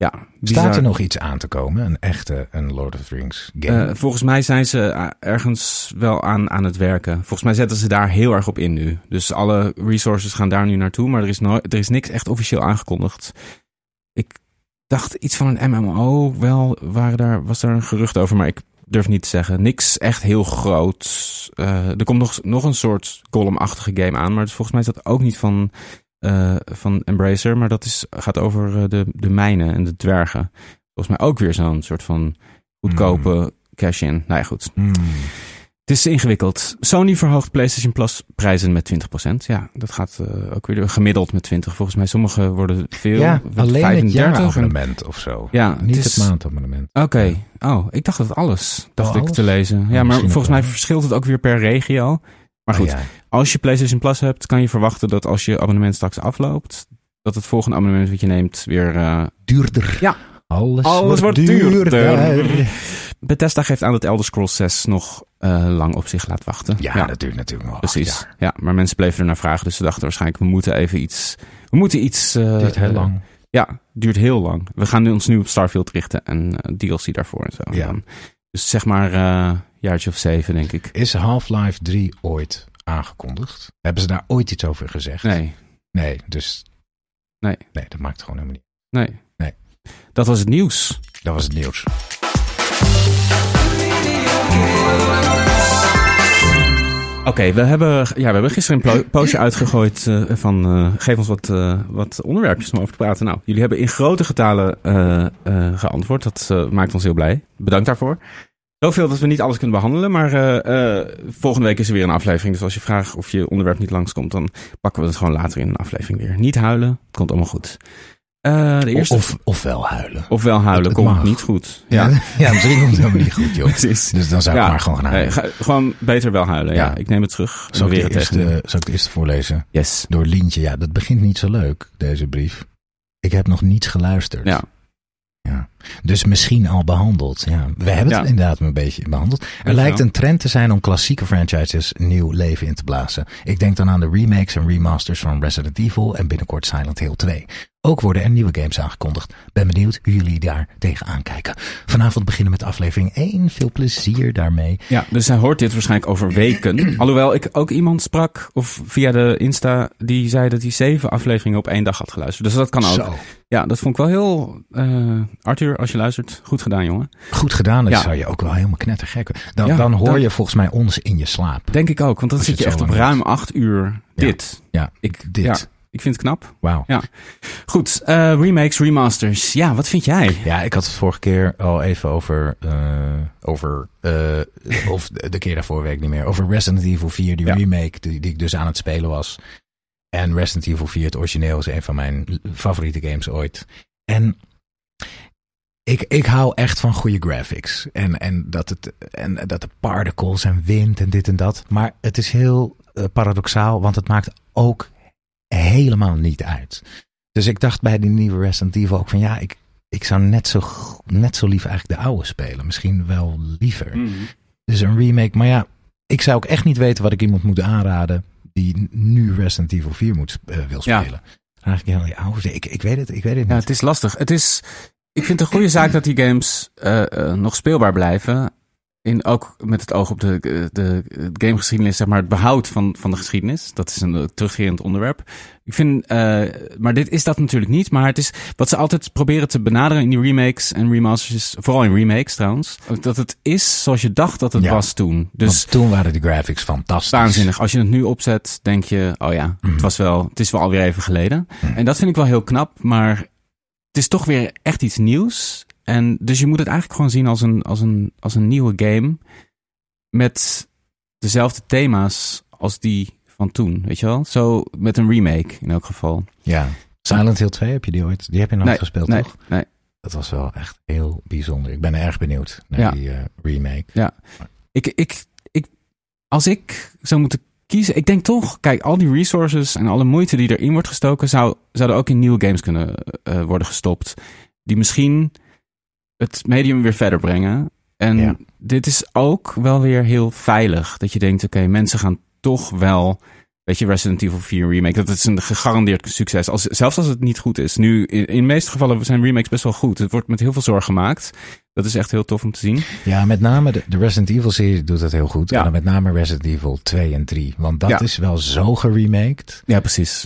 Ja, Staat er nog iets aan te komen? Een Lord of the Rings game? Volgens mij zijn ze ergens wel aan het werken. Volgens mij zetten ze daar heel erg op in nu. Dus alle resources gaan daar nu naartoe. Maar er is niks echt officieel aangekondigd. Ik dacht iets van een MMO wel. Was daar een gerucht over, maar ik durf niet te zeggen. Niks echt heel groot. Er komt nog een soort Gollum-achtige game aan. Maar volgens mij is dat ook niet van Embracer. Maar dat gaat over de mijnen en de dwergen. Volgens mij ook weer zo'n soort van goedkope cash-in. Nou ja, goed. Het is ingewikkeld. Sony verhoogt PlayStation Plus prijzen met 20%. Ja, dat gaat ook weer gemiddeld met 20%. Volgens mij sommige worden veel. Ja, alleen 35. het jaarabonnement of zo. Ja, niet het maandabonnement. Oké. Oh, ik dacht dat alles. Dacht ik alles? te lezen. Ja, maar volgens mij verschilt het ook weer per regio. Maar goed, als je PlayStation Plus hebt, kan je verwachten dat als je abonnement straks afloopt, dat het volgende abonnement wat je neemt weer duurder. Ja. Alles wordt duurder. Bethesda geeft aan dat Elder Scrolls 6 nog lang op zich laat wachten. Ja, dat duurt natuurlijk nog. Precies. Ja, maar mensen bleven er naar vragen, dus ze dachten waarschijnlijk we moeten iets. Duurt heel lang. Ja, duurt heel lang. We gaan ons nu op Starfield richten en DLC daarvoor en zo. Ja. Dus zeg maar jaartje of 7, denk ik. Is Half-Life 3 ooit aangekondigd? Hebben ze daar ooit iets over gezegd? Nee. Nee, dus... Nee, dat maakt gewoon helemaal niet. Nee. Dat was het nieuws. Oké, we hebben gisteren een postje uitgegooid van geef ons wat onderwerpjes om over te praten. Nou, jullie hebben in grote getalen geantwoord. Dat maakt ons heel blij. Bedankt daarvoor. Zoveel dat we niet alles kunnen behandelen, maar volgende week is er weer een aflevering. Dus als je vraagt of je onderwerp niet langskomt, dan pakken we het gewoon later in een aflevering weer. Niet huilen, het komt allemaal goed. De eerste... Ofwel huilen. Ofwel huilen, het komt niet goed. Ja, misschien komt het helemaal niet goed, joh. Precies. Dus dan zou ik maar gewoon gaan huilen. Gewoon beter wel huilen, ja. Ik neem het terug. Zal ik de eerste voorlezen? Yes. Door Lientje. Ja, dat begint niet zo leuk, deze brief. Ik heb nog niets geluisterd. Ja. Dus misschien al behandeld. Ja. We hebben het inderdaad een beetje behandeld. Er lijkt een trend te zijn om klassieke franchises nieuw leven in te blazen. Ik denk dan aan de remakes en remasters van Resident Evil en binnenkort Silent Hill 2. Ook worden er nieuwe games aangekondigd. Ben benieuwd hoe jullie daar tegenaan kijken. Vanavond beginnen met aflevering 1. Veel plezier daarmee. Ja, dus hij hoort dit waarschijnlijk over weken. Alhoewel ik ook iemand sprak, of via de Insta, die zei dat hij 7 afleveringen op 1 dag had geluisterd. Dus dat kan ook. Zo. Ja, dat vond ik wel heel... Arthur, als je luistert, goed gedaan, jongen. Goed gedaan, dat zou je ook wel helemaal knettergek. Dan hoor je volgens mij ons in je slaap. Denk ik ook, want dan zit je echt op ruim 8 uur dit. Ja, dit. Ik vind het knap. Wauw. Ja. Goed, remakes, remasters. Ja, wat vind jij? Ja, ik had het vorige keer al even over of de keer daarvoor weet ik niet meer. Over Resident Evil 4, die remake die ik dus aan het spelen was. En Resident Evil 4, het origineel, is een van mijn favoriete games ooit. En ik hou echt van goede graphics. En dat de particles en wind en dit en dat. Maar het is heel paradoxaal, want het maakt ook helemaal niet uit. Dus ik dacht bij die nieuwe Resident Evil ook van ja, ik zou net zo lief eigenlijk de oude spelen. Misschien wel liever. Mm-hmm. Dus een remake. Maar ja, ik zou ook echt niet weten wat ik iemand moet aanraden die nu Resident Evil 4 wil spelen. Ja. Eigenlijk heel oude. Ik weet het niet. Ja, het is lastig. Ik vind het een goede zaak dat die games nog speelbaar blijven. Ook met het oog op de gamegeschiedenis, zeg maar, het behoud van de geschiedenis. Dat is een terugkerend onderwerp. Ik vind, maar dit is dat natuurlijk niet. Maar het is wat ze altijd proberen te benaderen in die remakes en remasters, vooral in remakes trouwens, dat het is zoals je dacht dat het was toen. Dus want toen waren de graphics fantastisch. Waanzinnig. Als je het nu opzet, denk je, oh ja, het is wel alweer even geleden. En dat vind ik wel heel knap, maar het is toch weer echt iets nieuws. En dus je moet het eigenlijk gewoon zien als een nieuwe game met dezelfde thema's als die van toen, weet je wel? Zo met een remake in elk geval. Ja. Silent Hill 2, heb je die ooit? Die heb je nog gespeeld, toch? Nee. Dat was wel echt heel bijzonder. Ik ben erg benieuwd naar die remake. Ja. Als ik zou moeten kiezen, ik denk toch, kijk, al die resources en alle moeite die erin wordt gestoken, zouden ook in nieuwe games kunnen worden gestopt. Die misschien het medium weer verder brengen. En dit is ook wel weer heel veilig. Dat je denkt, oké, mensen gaan toch wel Weet je, Resident Evil 4 remake, dat is een gegarandeerd succes. Zelfs als het niet goed is. Nu, in de meeste gevallen zijn remakes best wel goed. Het wordt met heel veel zorg gemaakt. Dat is echt heel tof om te zien. Ja, met name de Resident Evil serie doet dat heel goed. Ja. En dan met name Resident Evil 2 en 3. Want dat is wel zo geremaked. Ja, precies.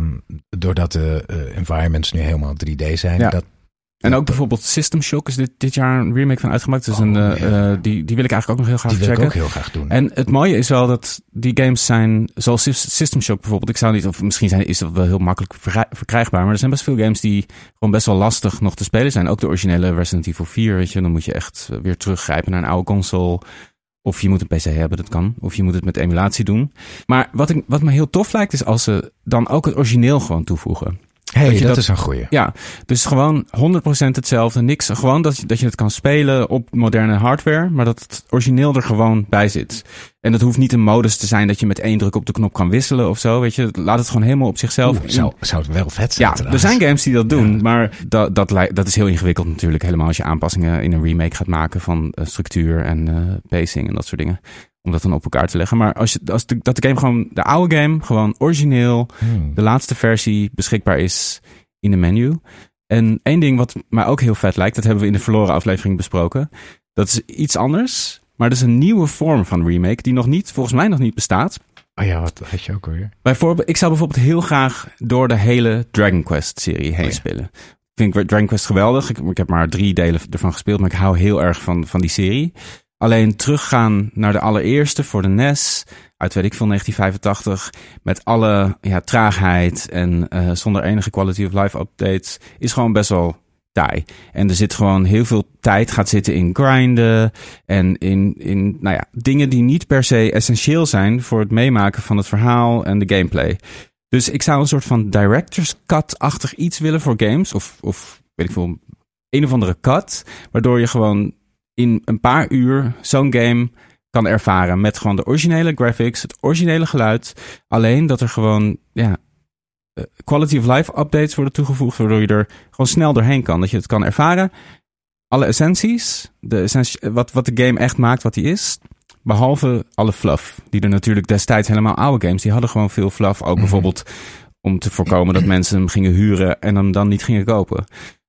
Doordat de environments nu helemaal 3D zijn. Ja. En ook bijvoorbeeld System Shock is dit jaar een remake van uitgemaakt. Dus die wil ik eigenlijk ook nog heel graag checken. Die wil ik ook heel graag doen. En het mooie is wel dat die games zijn, zoals System Shock bijvoorbeeld. Ik zou niet, of misschien is dat wel heel makkelijk verkrijgbaar. Maar er zijn best veel games die gewoon best wel lastig nog te spelen zijn. Ook de originele Resident Evil 4, weet je. Dan moet je echt weer teruggrijpen naar een oude console. Of je moet een PC hebben, dat kan. Of je moet het met emulatie doen. Maar wat me heel tof lijkt, is als ze dan ook het origineel gewoon toevoegen. Dat is een goeie. Ja, dus gewoon 100% hetzelfde. Niks, gewoon dat je het kan spelen op moderne hardware, maar dat het origineel er gewoon bij zit. En dat hoeft niet een modus te zijn dat je met 1 druk op de knop kan wisselen of zo, weet je. Laat het gewoon helemaal op zichzelf. Zou het wel vet zijn. Ja, er zijn games die dat doen, maar dat is heel ingewikkeld natuurlijk. Helemaal als je aanpassingen in een remake gaat maken van structuur en pacing en dat soort dingen. Om dat dan op elkaar te leggen. Maar dat de game gewoon, de oude game, gewoon origineel, de laatste versie beschikbaar is in de menu. En één ding wat mij ook heel vet lijkt, dat hebben we in de verloren aflevering besproken. Dat is iets anders, maar dat is een nieuwe vorm van remake die volgens mij nog niet bestaat. Oh ja, wat had je ook alweer? Ik zou bijvoorbeeld heel graag door de hele Dragon Quest serie heen spelen. Ik vind Dragon Quest geweldig. Ik heb maar 3 delen ervan gespeeld, maar ik hou heel erg van die serie. Alleen teruggaan naar de allereerste voor de NES uit, weet ik veel, 1985... met alle traagheid en zonder enige quality of life updates, is gewoon best wel taai. En er zit gewoon heel veel tijd gaat zitten in grinden en in dingen die niet per se essentieel zijn voor het meemaken van het verhaal en de gameplay. Dus ik zou een soort van director's cut-achtig iets willen voor games, of weet ik veel, een of andere cut, waardoor je gewoon in een paar uur zo'n game kan ervaren met gewoon de originele graphics, het originele geluid. Alleen dat er gewoon quality of life updates worden toegevoegd, waardoor je er gewoon snel doorheen kan. Dat je het kan ervaren. Alle essenties, wat de game echt maakt wat die is, behalve alle fluff. Die er natuurlijk destijds helemaal oude games, die hadden gewoon veel fluff. Ook bijvoorbeeld om te voorkomen dat mensen hem gingen huren en hem dan niet gingen kopen.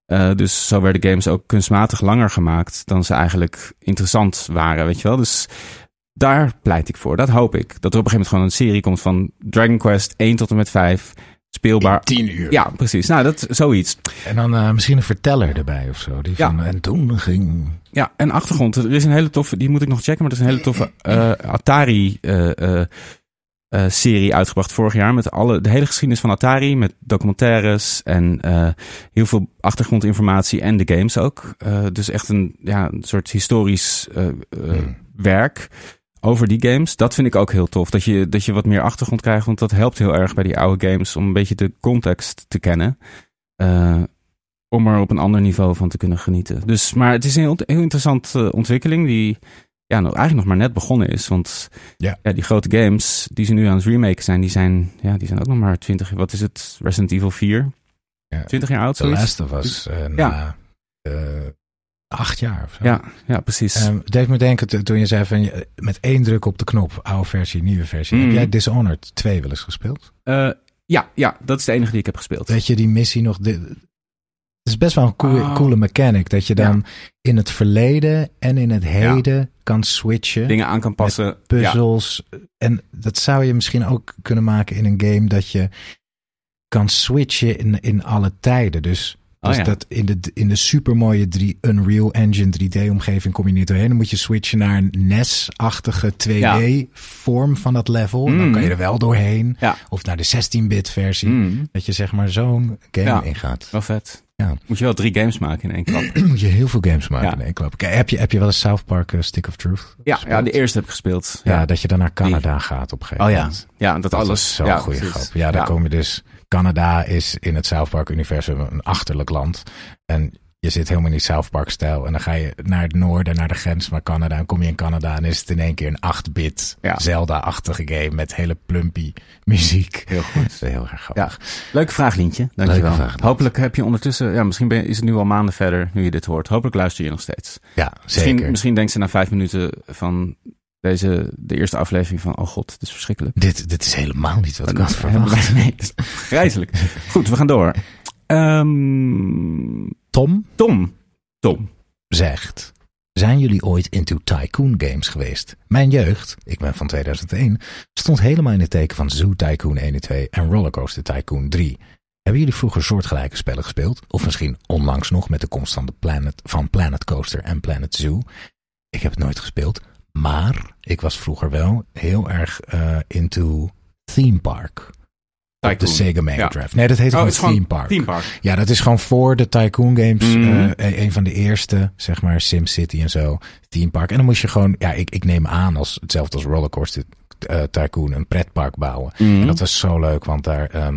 Dus zo werden games ook kunstmatig langer gemaakt dan ze eigenlijk interessant waren, weet je wel. Dus daar pleit ik voor. Dat hoop ik. Dat er op een gegeven moment gewoon een serie komt van Dragon Quest 1 tot en met 5. Speelbaar. 10 uur. Ja, precies. Nou, dat zoiets. En dan misschien een verteller erbij of zo. Die van, en toen ging... Ja, en achtergrond. Er is een hele toffe, die moet ik nog checken, maar er is een hele toffe Atari serie uitgebracht vorig jaar met de hele geschiedenis van Atari, met documentaires en heel veel achtergrondinformatie en de games ook. Dus echt een soort historisch werk over die games. Dat vind ik ook heel tof, dat je wat meer achtergrond krijgt, want dat helpt heel erg bij die oude games om een beetje de context te kennen. Om er op een ander niveau van te kunnen genieten. Dus, maar het is een heel interessante ontwikkeling die eigenlijk nog maar net begonnen is. Want die grote games die ze nu aan het remaken zijn, die zijn ook nog maar 20. Wat is het? Resident Evil 4? Ja. 20 jaar oud, The Last of Us. 8 jaar of zo. Ja, precies. Het deed me denken toen je zei van met 1 druk op de knop, oude versie, nieuwe versie. Heb jij Dishonored 2 wel eens gespeeld? Ja, dat is de enige die ik heb gespeeld. Weet je die missie nog? Het is best wel een coole mechanic. Dat je dan in het verleden en in het heden kan switchen. Dingen aan kan passen. Puzzels. Ja. En dat zou je misschien ook kunnen maken in een game. Dat je kan switchen in alle tijden. Dus dat in de supermooie Unreal Engine 3D omgeving kom je niet doorheen. Dan moet je switchen naar een NES-achtige 2D vorm van dat level. En dan kan je er wel doorheen. Ja. Of naar de 16-bit versie. Dat je zeg maar zo'n game ingaat. Wel vet. Ja. Moet je wel 3 games maken in één klap. Moet je heel veel games maken in één klap. Heb je wel eens South Park Stick of Truth gespeeld? Ja, de eerste heb ik gespeeld. Ja, dat je dan naar Canada gaat op een gegeven moment. Ja, dat alles. Is zo'n goede grap. Ja, daar kom je dus. Canada is in het South Park universum een achterlijk land. En je zit helemaal in die South Park stijl. En dan ga je naar het noorden, naar de grens van Canada. En kom je in Canada en is het in één keer een 8-bit Zelda-achtige game met hele plumpy muziek. Heel goed. Dat is heel erg grappig. Ja. Leuke vraag, Lientje. Dankjewel. Hopelijk heb je ondertussen, misschien is het nu al maanden verder nu je dit hoort. Hopelijk luister je nog steeds. Ja, zeker. Misschien denkt ze na 5 minuten van, de eerste aflevering van, oh god, het is verschrikkelijk. Dit is helemaal niet wat ik had verwacht. Nee, het is grijzelijk. Goed, we gaan door. Tom zegt: zijn jullie ooit into tycoon games geweest? Mijn jeugd, ik ben van 2001, stond helemaal in het teken van Zoo Tycoon 1 en 2 en Rollercoaster Tycoon 3. Hebben jullie vroeger soortgelijke spellen gespeeld? Of misschien onlangs nog met de komst van Planet Coaster en Planet Zoo? Ik heb het nooit gespeeld, maar ik was vroeger wel heel erg into Theme Park. Op de Sega Mega Drive. Nee, dat heet ook Theme Park. Ja, dat is gewoon voor de Tycoon games. Een van de eerste, zeg maar, SimCity en zo. Theme Park. En dan moest je gewoon, ik neem aan als hetzelfde als Rollercoaster Tycoon, een pretpark bouwen. En dat was zo leuk, want daar,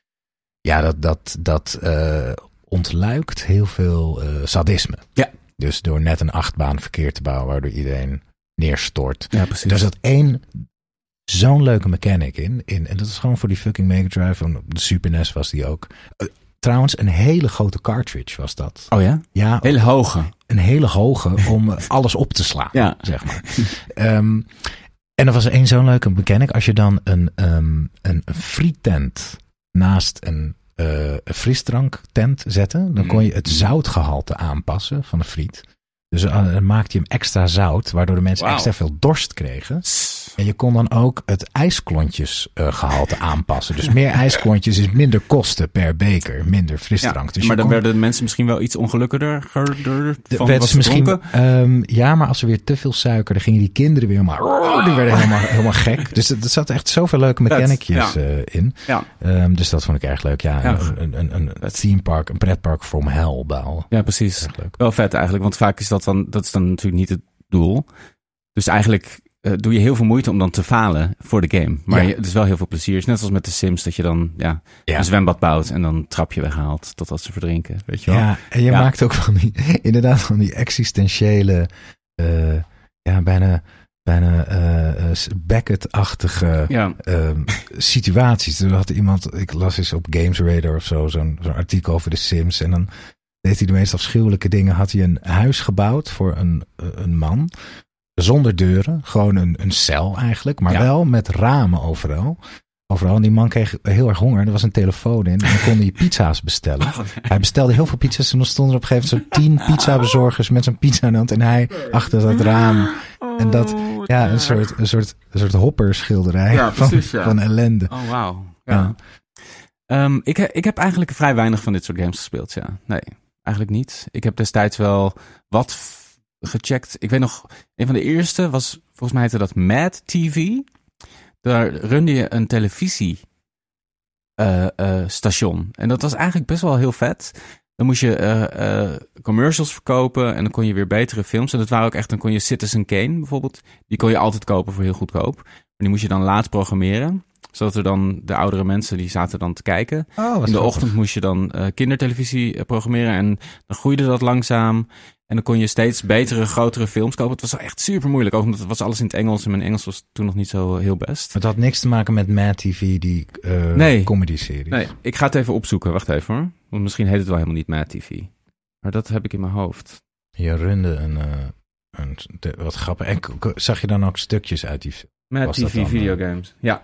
dat ontluikt heel veel sadisme. Ja. Dus door net een achtbaan verkeer te bouwen, waardoor iedereen neerstort. Ja, precies. Daar zat zo'n leuke mechanic in. En dat is gewoon voor die fucking Mega Drive. En de Super NES was die ook. Trouwens, een hele grote cartridge was dat. Oh ja? Ja. Hele hoge. Een hele hoge om alles op te slaan. Ja. Zeg maar. En er was zo'n leuke mechanic. Als je dan een friettent naast een frisdranktent zette, dan kon je het zoutgehalte aanpassen van de friet. Dus dan maakte je hem extra zout, waardoor de mensen extra veel dorst kregen. En je kon dan ook het ijsklontjesgehalte aanpassen. Dus meer ijsklontjes is minder kosten per beker, minder frisdrank. Dus maar dan werden de mensen misschien wel iets ongelukkiger van wat ze dronken? Maar als er weer te veel suiker, dan gingen die kinderen weer die werden helemaal gek. Dus er zat echt zoveel leuke mechanicjes in. Ja. Dus dat vond ik erg leuk. Ja, een theme park, een pretpark from hell bouwen. Ja, precies. Wel vet eigenlijk, want vaak is dat is dan natuurlijk niet het doel. Dus eigenlijk doe je heel veel moeite om dan te falen voor de game. Maar het is wel heel veel plezier. Het is net als met de Sims, dat je dan een zwembad bouwt en dan een trapje weghaalt totdat ze verdrinken. Weet je wel? Ja, en je maakt ook van die existentiële, bijna Beckett-achtige situaties. Er had iemand, ik las eens op Games Radar of zo, zo'n artikel over de Sims. En dan deed hij de meest afschuwelijke dingen. Had hij een huis gebouwd voor een man. Zonder deuren. Gewoon een cel eigenlijk. Maar wel met ramen overal. En die man kreeg heel erg honger. Er was een telefoon in. En dan kon hij pizza's bestellen. Hij bestelde heel veel pizza's. En dan stonden er op een gegeven moment zo'n 10 pizzabezorgers met zo'n pizza in de hand. En hij achter dat raam. En dat, een soort hopperschilderij van ellende. Oh, wauw. Ja. Ik heb eigenlijk vrij weinig van dit soort games gespeeld, ja. Nee, eigenlijk niet. Ik heb destijds wel wat gecheckt. Ik weet nog, een van de eerste was, volgens mij heette dat Mad TV. Daar runde je een televisiestation. En dat was eigenlijk best wel heel vet. Dan moest je commercials verkopen en dan kon je weer betere films. En dat waren ook echt, dan kon je Citizen Kane bijvoorbeeld. Die kon je altijd kopen voor heel goedkoop. Maar die moest je dan laat programmeren. Zodat er dan de oudere mensen, die zaten dan te kijken. In de ochtend moest je dan kindertelevisie programmeren. En dan groeide dat langzaam. En dan kon je steeds betere, grotere films kopen. Het was wel echt super moeilijk. Ook omdat het was alles in het Engels. En mijn Engels was toen nog niet zo heel best. Het had niks te maken met Mad TV, die comedy-serie. Nee, ik ga het even opzoeken. Wacht even hoor. Want misschien heet het wel helemaal niet Mad TV. Maar dat heb ik in mijn hoofd. Je runde wat grappig. En zag je dan ook stukjes uit die film? Mad TV videogames. Ja.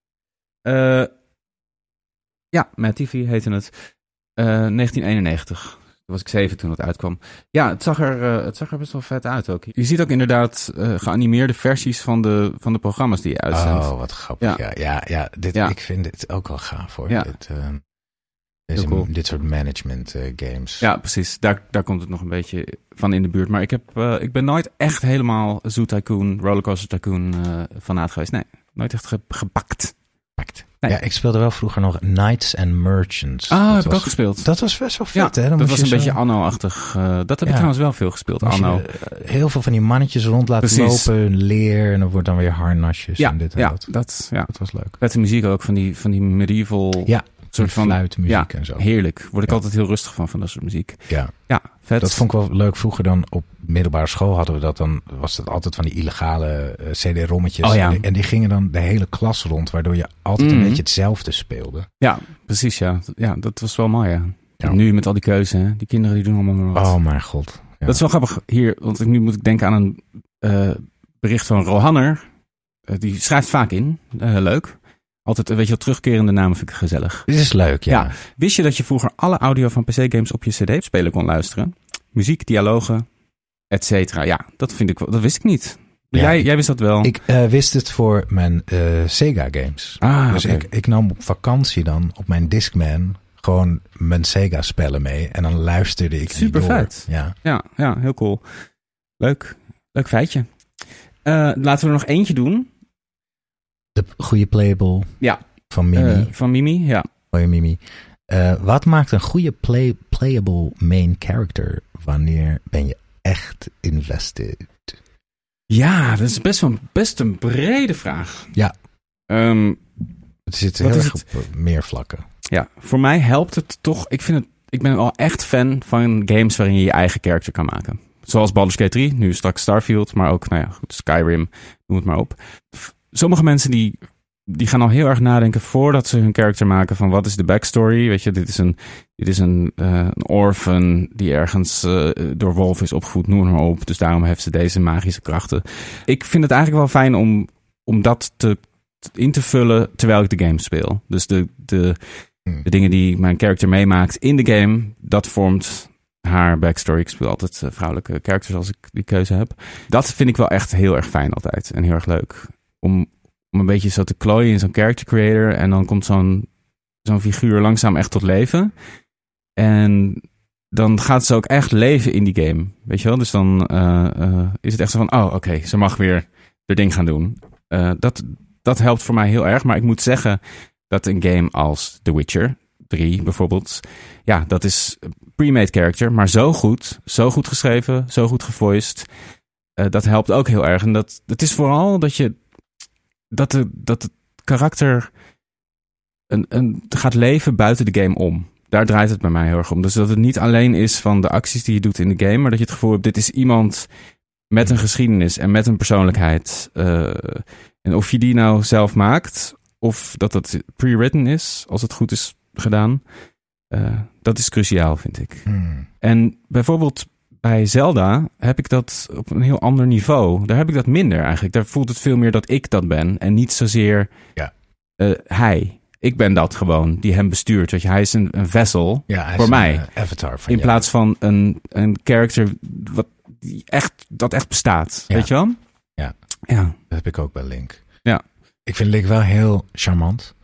Mad TV heette het. 1991. Toen was ik 7 toen het uitkwam. Ja, het zag er best wel vet uit ook. Je ziet ook inderdaad geanimeerde versies van de programma's die je uitzendt. Oh, wat grappig. Ja. Ik vind dit ook wel gaaf hoor. Ja. Dit soort management games. Ja, precies. Daar komt het nog een beetje van in de buurt. Maar ik ben nooit echt helemaal Zoo Tycoon, Rollercoaster Tycoon fanaat geweest. Nee, nooit echt gepakt. Nee. Ja, ik speelde wel vroeger nog Knights and Merchants. Heb ik ook gespeeld. Dat was best wel vet, hè? Dat was een beetje Anno-achtig. Dat heb ik trouwens wel veel gespeeld, Anno. Heel veel van die mannetjes rond laten lopen, leer, en dan wordt dan weer harnasjes en dit en dat. Dat was leuk. Vette muziek ook, van die medieval... Ja, soort van fluitmuziek en zo. Heerlijk. Word ik altijd heel rustig van dat soort muziek. Ja, vet. Dat vond ik wel leuk. Vroeger dan op middelbare school hadden we dat dan, was het altijd van die illegale CD-rommetjes. En die gingen dan de hele klas rond, waardoor je altijd een beetje hetzelfde speelde. Ja, precies, ja. Ja, dat was wel mooi, ja. Nu met al die keuze, hè. Die kinderen die doen allemaal maar wat. Oh mijn god. Ja. Dat is wel grappig hier, want nu moet ik denken aan een bericht van Rohanner. Die schrijft vaak in. Leuk. Altijd, weet je wel, terugkerende namen vind ik gezellig. Dit is leuk, ja. Wist je dat je vroeger alle audio van PC-games op je CD-speler kon luisteren? Muziek, dialogen, et cetera. Ja, dat wist ik niet. Ja, jij wist dat wel. Ik wist het voor mijn Sega-games. Dus okay. ik nam op vakantie dan op mijn Discman gewoon mijn Sega-spellen mee. En dan luisterde ik Super die door. vet. Ja, Heel cool. Leuk feitje. Laten we er nog eentje doen. de goede playable van Mimi. Van Mimi, ja. Hoi Mimi. Wat maakt een goede playable main character? Wanneer ben je echt invested? Ja, dat is best een brede vraag. Ja. Het zit heel erg op meer vlakken. Ja, voor mij helpt het toch. Ik ben wel echt fan van games waarin je je eigen character kan maken. Zoals Baldur's Gate 3, nu straks Starfield, maar ook Skyrim, noem het maar op. Sommige mensen die gaan al heel erg nadenken voordat ze hun character maken van wat is de backstory. Weet je, dit is een orphan die ergens door wolf is opgevoed, noem maar op. Dus daarom heeft ze deze magische krachten. Ik vind het eigenlijk wel fijn om dat in te vullen terwijl ik de game speel. Dus de dingen die mijn character meemaakt in de game, dat vormt haar backstory. Ik speel altijd vrouwelijke characters als ik die keuze heb. Dat vind ik wel echt heel erg fijn altijd en heel erg leuk. Om een beetje zo te klooien in zo'n character creator en dan komt zo'n figuur langzaam echt tot leven. En dan gaat ze ook echt leven in die game. Weet je wel? Dus dan is het echt zo van, oké, ze mag weer haar ding gaan doen. Dat helpt voor mij heel erg. Maar ik moet zeggen dat een game als The Witcher 3 bijvoorbeeld, ja, dat is pre-made character, maar zo goed geschreven, zo goed gevoiced. Dat helpt ook heel erg. En dat is vooral dat het karakter gaat leven buiten de game om. Daar draait het bij mij heel erg om. Dus dat het niet alleen is van de acties die je doet in de game, maar dat je het gevoel hebt, dit is iemand met een geschiedenis en met een persoonlijkheid. En of je die nou zelf maakt, of dat het pre-written is, als het goed is gedaan, dat is cruciaal, vind ik. En bijvoorbeeld bij Zelda heb ik dat op een heel ander niveau. Daar heb ik dat minder eigenlijk. Daar voelt het veel meer dat ik dat ben en niet zozeer hij. Ik ben dat gewoon, die hem bestuurt. Weet je, hij is een vessel voor mij. Avatar van in plaats van een character dat echt bestaat. Ja. Weet je wel? Ja, dat heb ik ook bij Link. Ja. Ik vind Link wel heel charmant.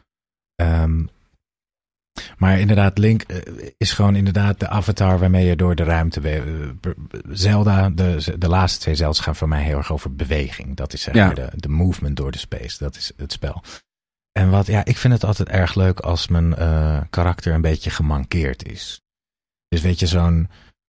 Maar inderdaad, Link is gewoon inderdaad de avatar waarmee je door de ruimte... Zelda, de laatste 2 Zelda's gaan voor mij heel erg over beweging. Dat is zeg maar de movement door de space. Dat is het spel. En ik vind het altijd erg leuk als mijn karakter een beetje gemankeerd is. Dus weet je,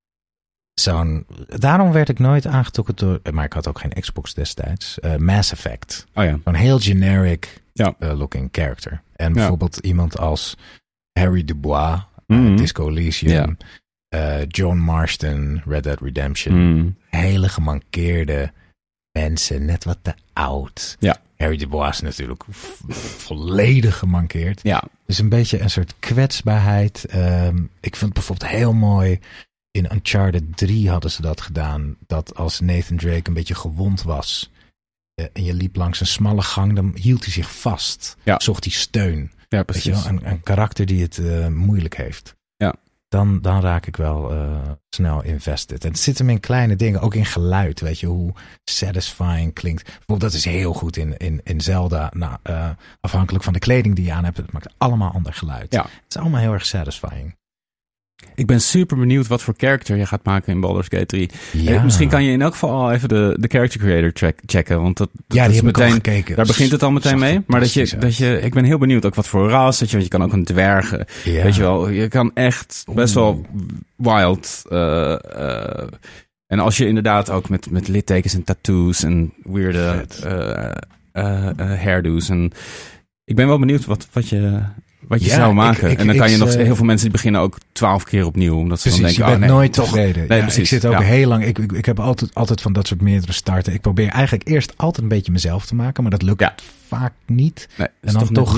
daarom werd ik nooit aangetrokken door... Maar ik had ook geen Xbox destijds. Mass Effect. Oh ja. Zo'n heel generic looking character. En bijvoorbeeld iemand als Harry Dubois, Disco Elysium, John Marston, Red Dead Redemption. Hele gemankeerde mensen, net wat te oud. Ja. Harry Dubois is natuurlijk volledig gemankeerd. Ja. Dus een beetje een soort kwetsbaarheid. Ik vind het bijvoorbeeld heel mooi. In Uncharted 3 hadden ze dat gedaan. Dat als Nathan Drake een beetje gewond was en je liep langs een smalle gang, dan hield hij zich vast. Ja. Zocht hij steun. Ja, precies. Weet je wel? Een karakter die het moeilijk heeft. Ja. Dan raak ik wel snel invested. En het zit hem in kleine dingen, ook in geluid. Weet je, hoe satisfying klinkt. Bijvoorbeeld, dat is heel goed in Zelda. Nou, afhankelijk van de kleding die je aan hebt, het maakt allemaal ander geluid. Ja. Het is allemaal heel erg satisfying. Ik ben super benieuwd wat voor character je gaat maken in Baldur's Gate 3. Ja. Misschien kan je in elk geval al even de character creator checken. Want dat die is heb meteen, ik al gekeken. Daar begint het al meteen mee. Maar ik ben heel benieuwd ook wat voor ras. Want je kan ook een dwerg. Ja. Weet je wel, je kan echt best wel wild. En als je inderdaad ook met littekens en tattoos en weirde hairdo's. En ik ben wel benieuwd wat je zou maken. En dan kan je nog... Heel veel mensen die beginnen ook 12 keer opnieuw. Omdat ze precies, dan denken... je bent nooit tevreden. Nee, precies. Ik zit ook heel lang... Ik heb altijd van dat soort meerdere starten. Ik probeer eigenlijk eerst altijd een beetje mezelf te maken. Maar dat lukt vaak niet. Nee, en dan toch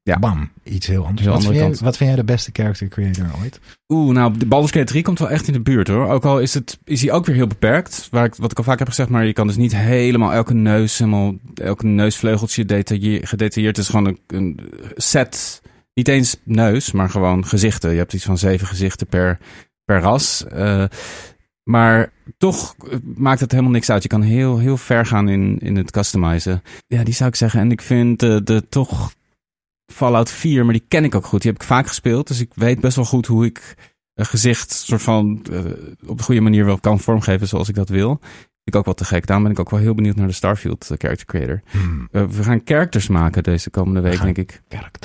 Ja. Bam, iets heel anders. Wat vind jij de beste character creator ooit? Nou, de Baldur's Gate 3 komt wel echt in de buurt hoor. Ook al is hij ook weer heel beperkt. Wat ik al vaak heb gezegd, maar je kan dus niet helemaal elke neusvleugeltje gedetailleerd. Het is gewoon een set, niet eens neus, maar gewoon gezichten. Je hebt iets van 7 gezichten per ras. Maar toch maakt het helemaal niks uit. Je kan heel, heel ver gaan in het customizen. Ja, die zou ik zeggen. En ik vind de toch Fallout 4, maar die ken ik ook goed. Die heb ik vaak gespeeld. Dus ik weet best wel goed hoe ik een gezicht soort van op de goede manier wel kan vormgeven zoals ik dat wil. Vind ik ook wel te gek. Daarom ben ik ook wel heel benieuwd naar de Starfield character creator. We gaan characters maken deze komende week, denk ik.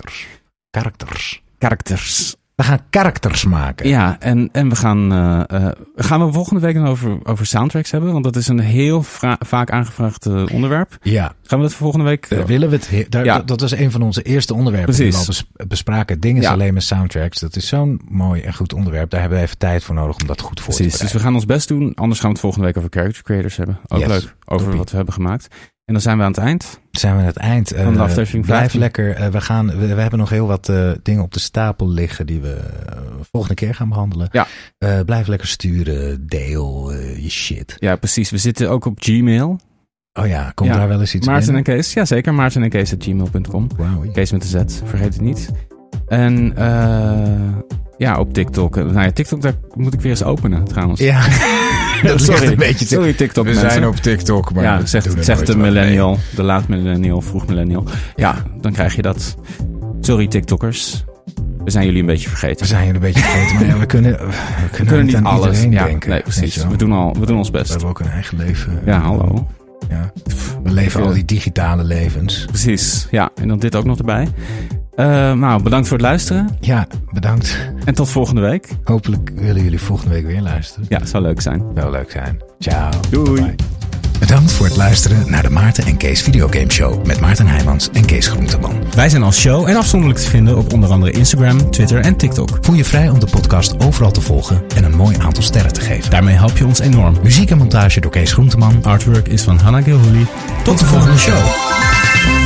Characters. We gaan characters maken. Ja, en we gaan we volgende week dan over soundtracks hebben? Want dat is een heel vaak aangevraagd onderwerp. Ja. Gaan we dat voor volgende week? Willen we het? Dat was een van onze eerste onderwerpen die we al bespraken. Het ding is alleen met soundtracks. Dat is zo'n mooi en goed onderwerp. Daar hebben we even tijd voor nodig om dat goed voor te bereiden. Dus we gaan ons best doen. Anders gaan we het volgende week over character creators hebben. Ook leuk. Over wat we hebben gemaakt. En dan zijn we aan het eind. Van de aflevering. Blijf lekker. We hebben nog heel wat dingen op de stapel liggen die we volgende keer gaan behandelen. Ja. Blijf lekker sturen. Deel je shit. Ja, precies. We zitten ook op Gmail. Oh ja, komt daar wel eens iets Maarten binnen? en Kees. Ja, zeker. Maarten en Kees @gmail.com. Wow. Kees met de Z. Vergeet het niet. En op TikTok. Nou ja, TikTok, daar moet ik weer eens openen trouwens. Ja. Sorry TikTok we mensen. zijn op TikTok, maar ja, zegt de millennial, de laat millennial, vroeg millennial. Ja, dan krijg je dat. Sorry TikTokkers. We zijn jullie een beetje vergeten. Maar ja, we kunnen niet aan alles denken. Nee, precies. We doen ons best. We hebben ook een eigen leven. Ja, hallo. Ja. We leven al die digitale levens. Precies. Ja, en dan dit ook nog erbij. Bedankt voor het luisteren. Ja, bedankt. En tot volgende week. Hopelijk willen jullie volgende week weer luisteren. Ja, zou leuk zijn. Ciao. Doei. Bye. Bedankt voor het luisteren naar de Maarten en Kees Videogame Show met Maarten Heijmans en Kees Groenteman. Wij zijn als show en afzonderlijk te vinden op onder andere Instagram, Twitter en TikTok. Voel je vrij om de podcast overal te volgen en een mooi aantal sterren te geven. Daarmee help je ons enorm. Muziek en montage door Kees Groenteman. Artwork is van Hanna Gilhuli. Tot de volgende show.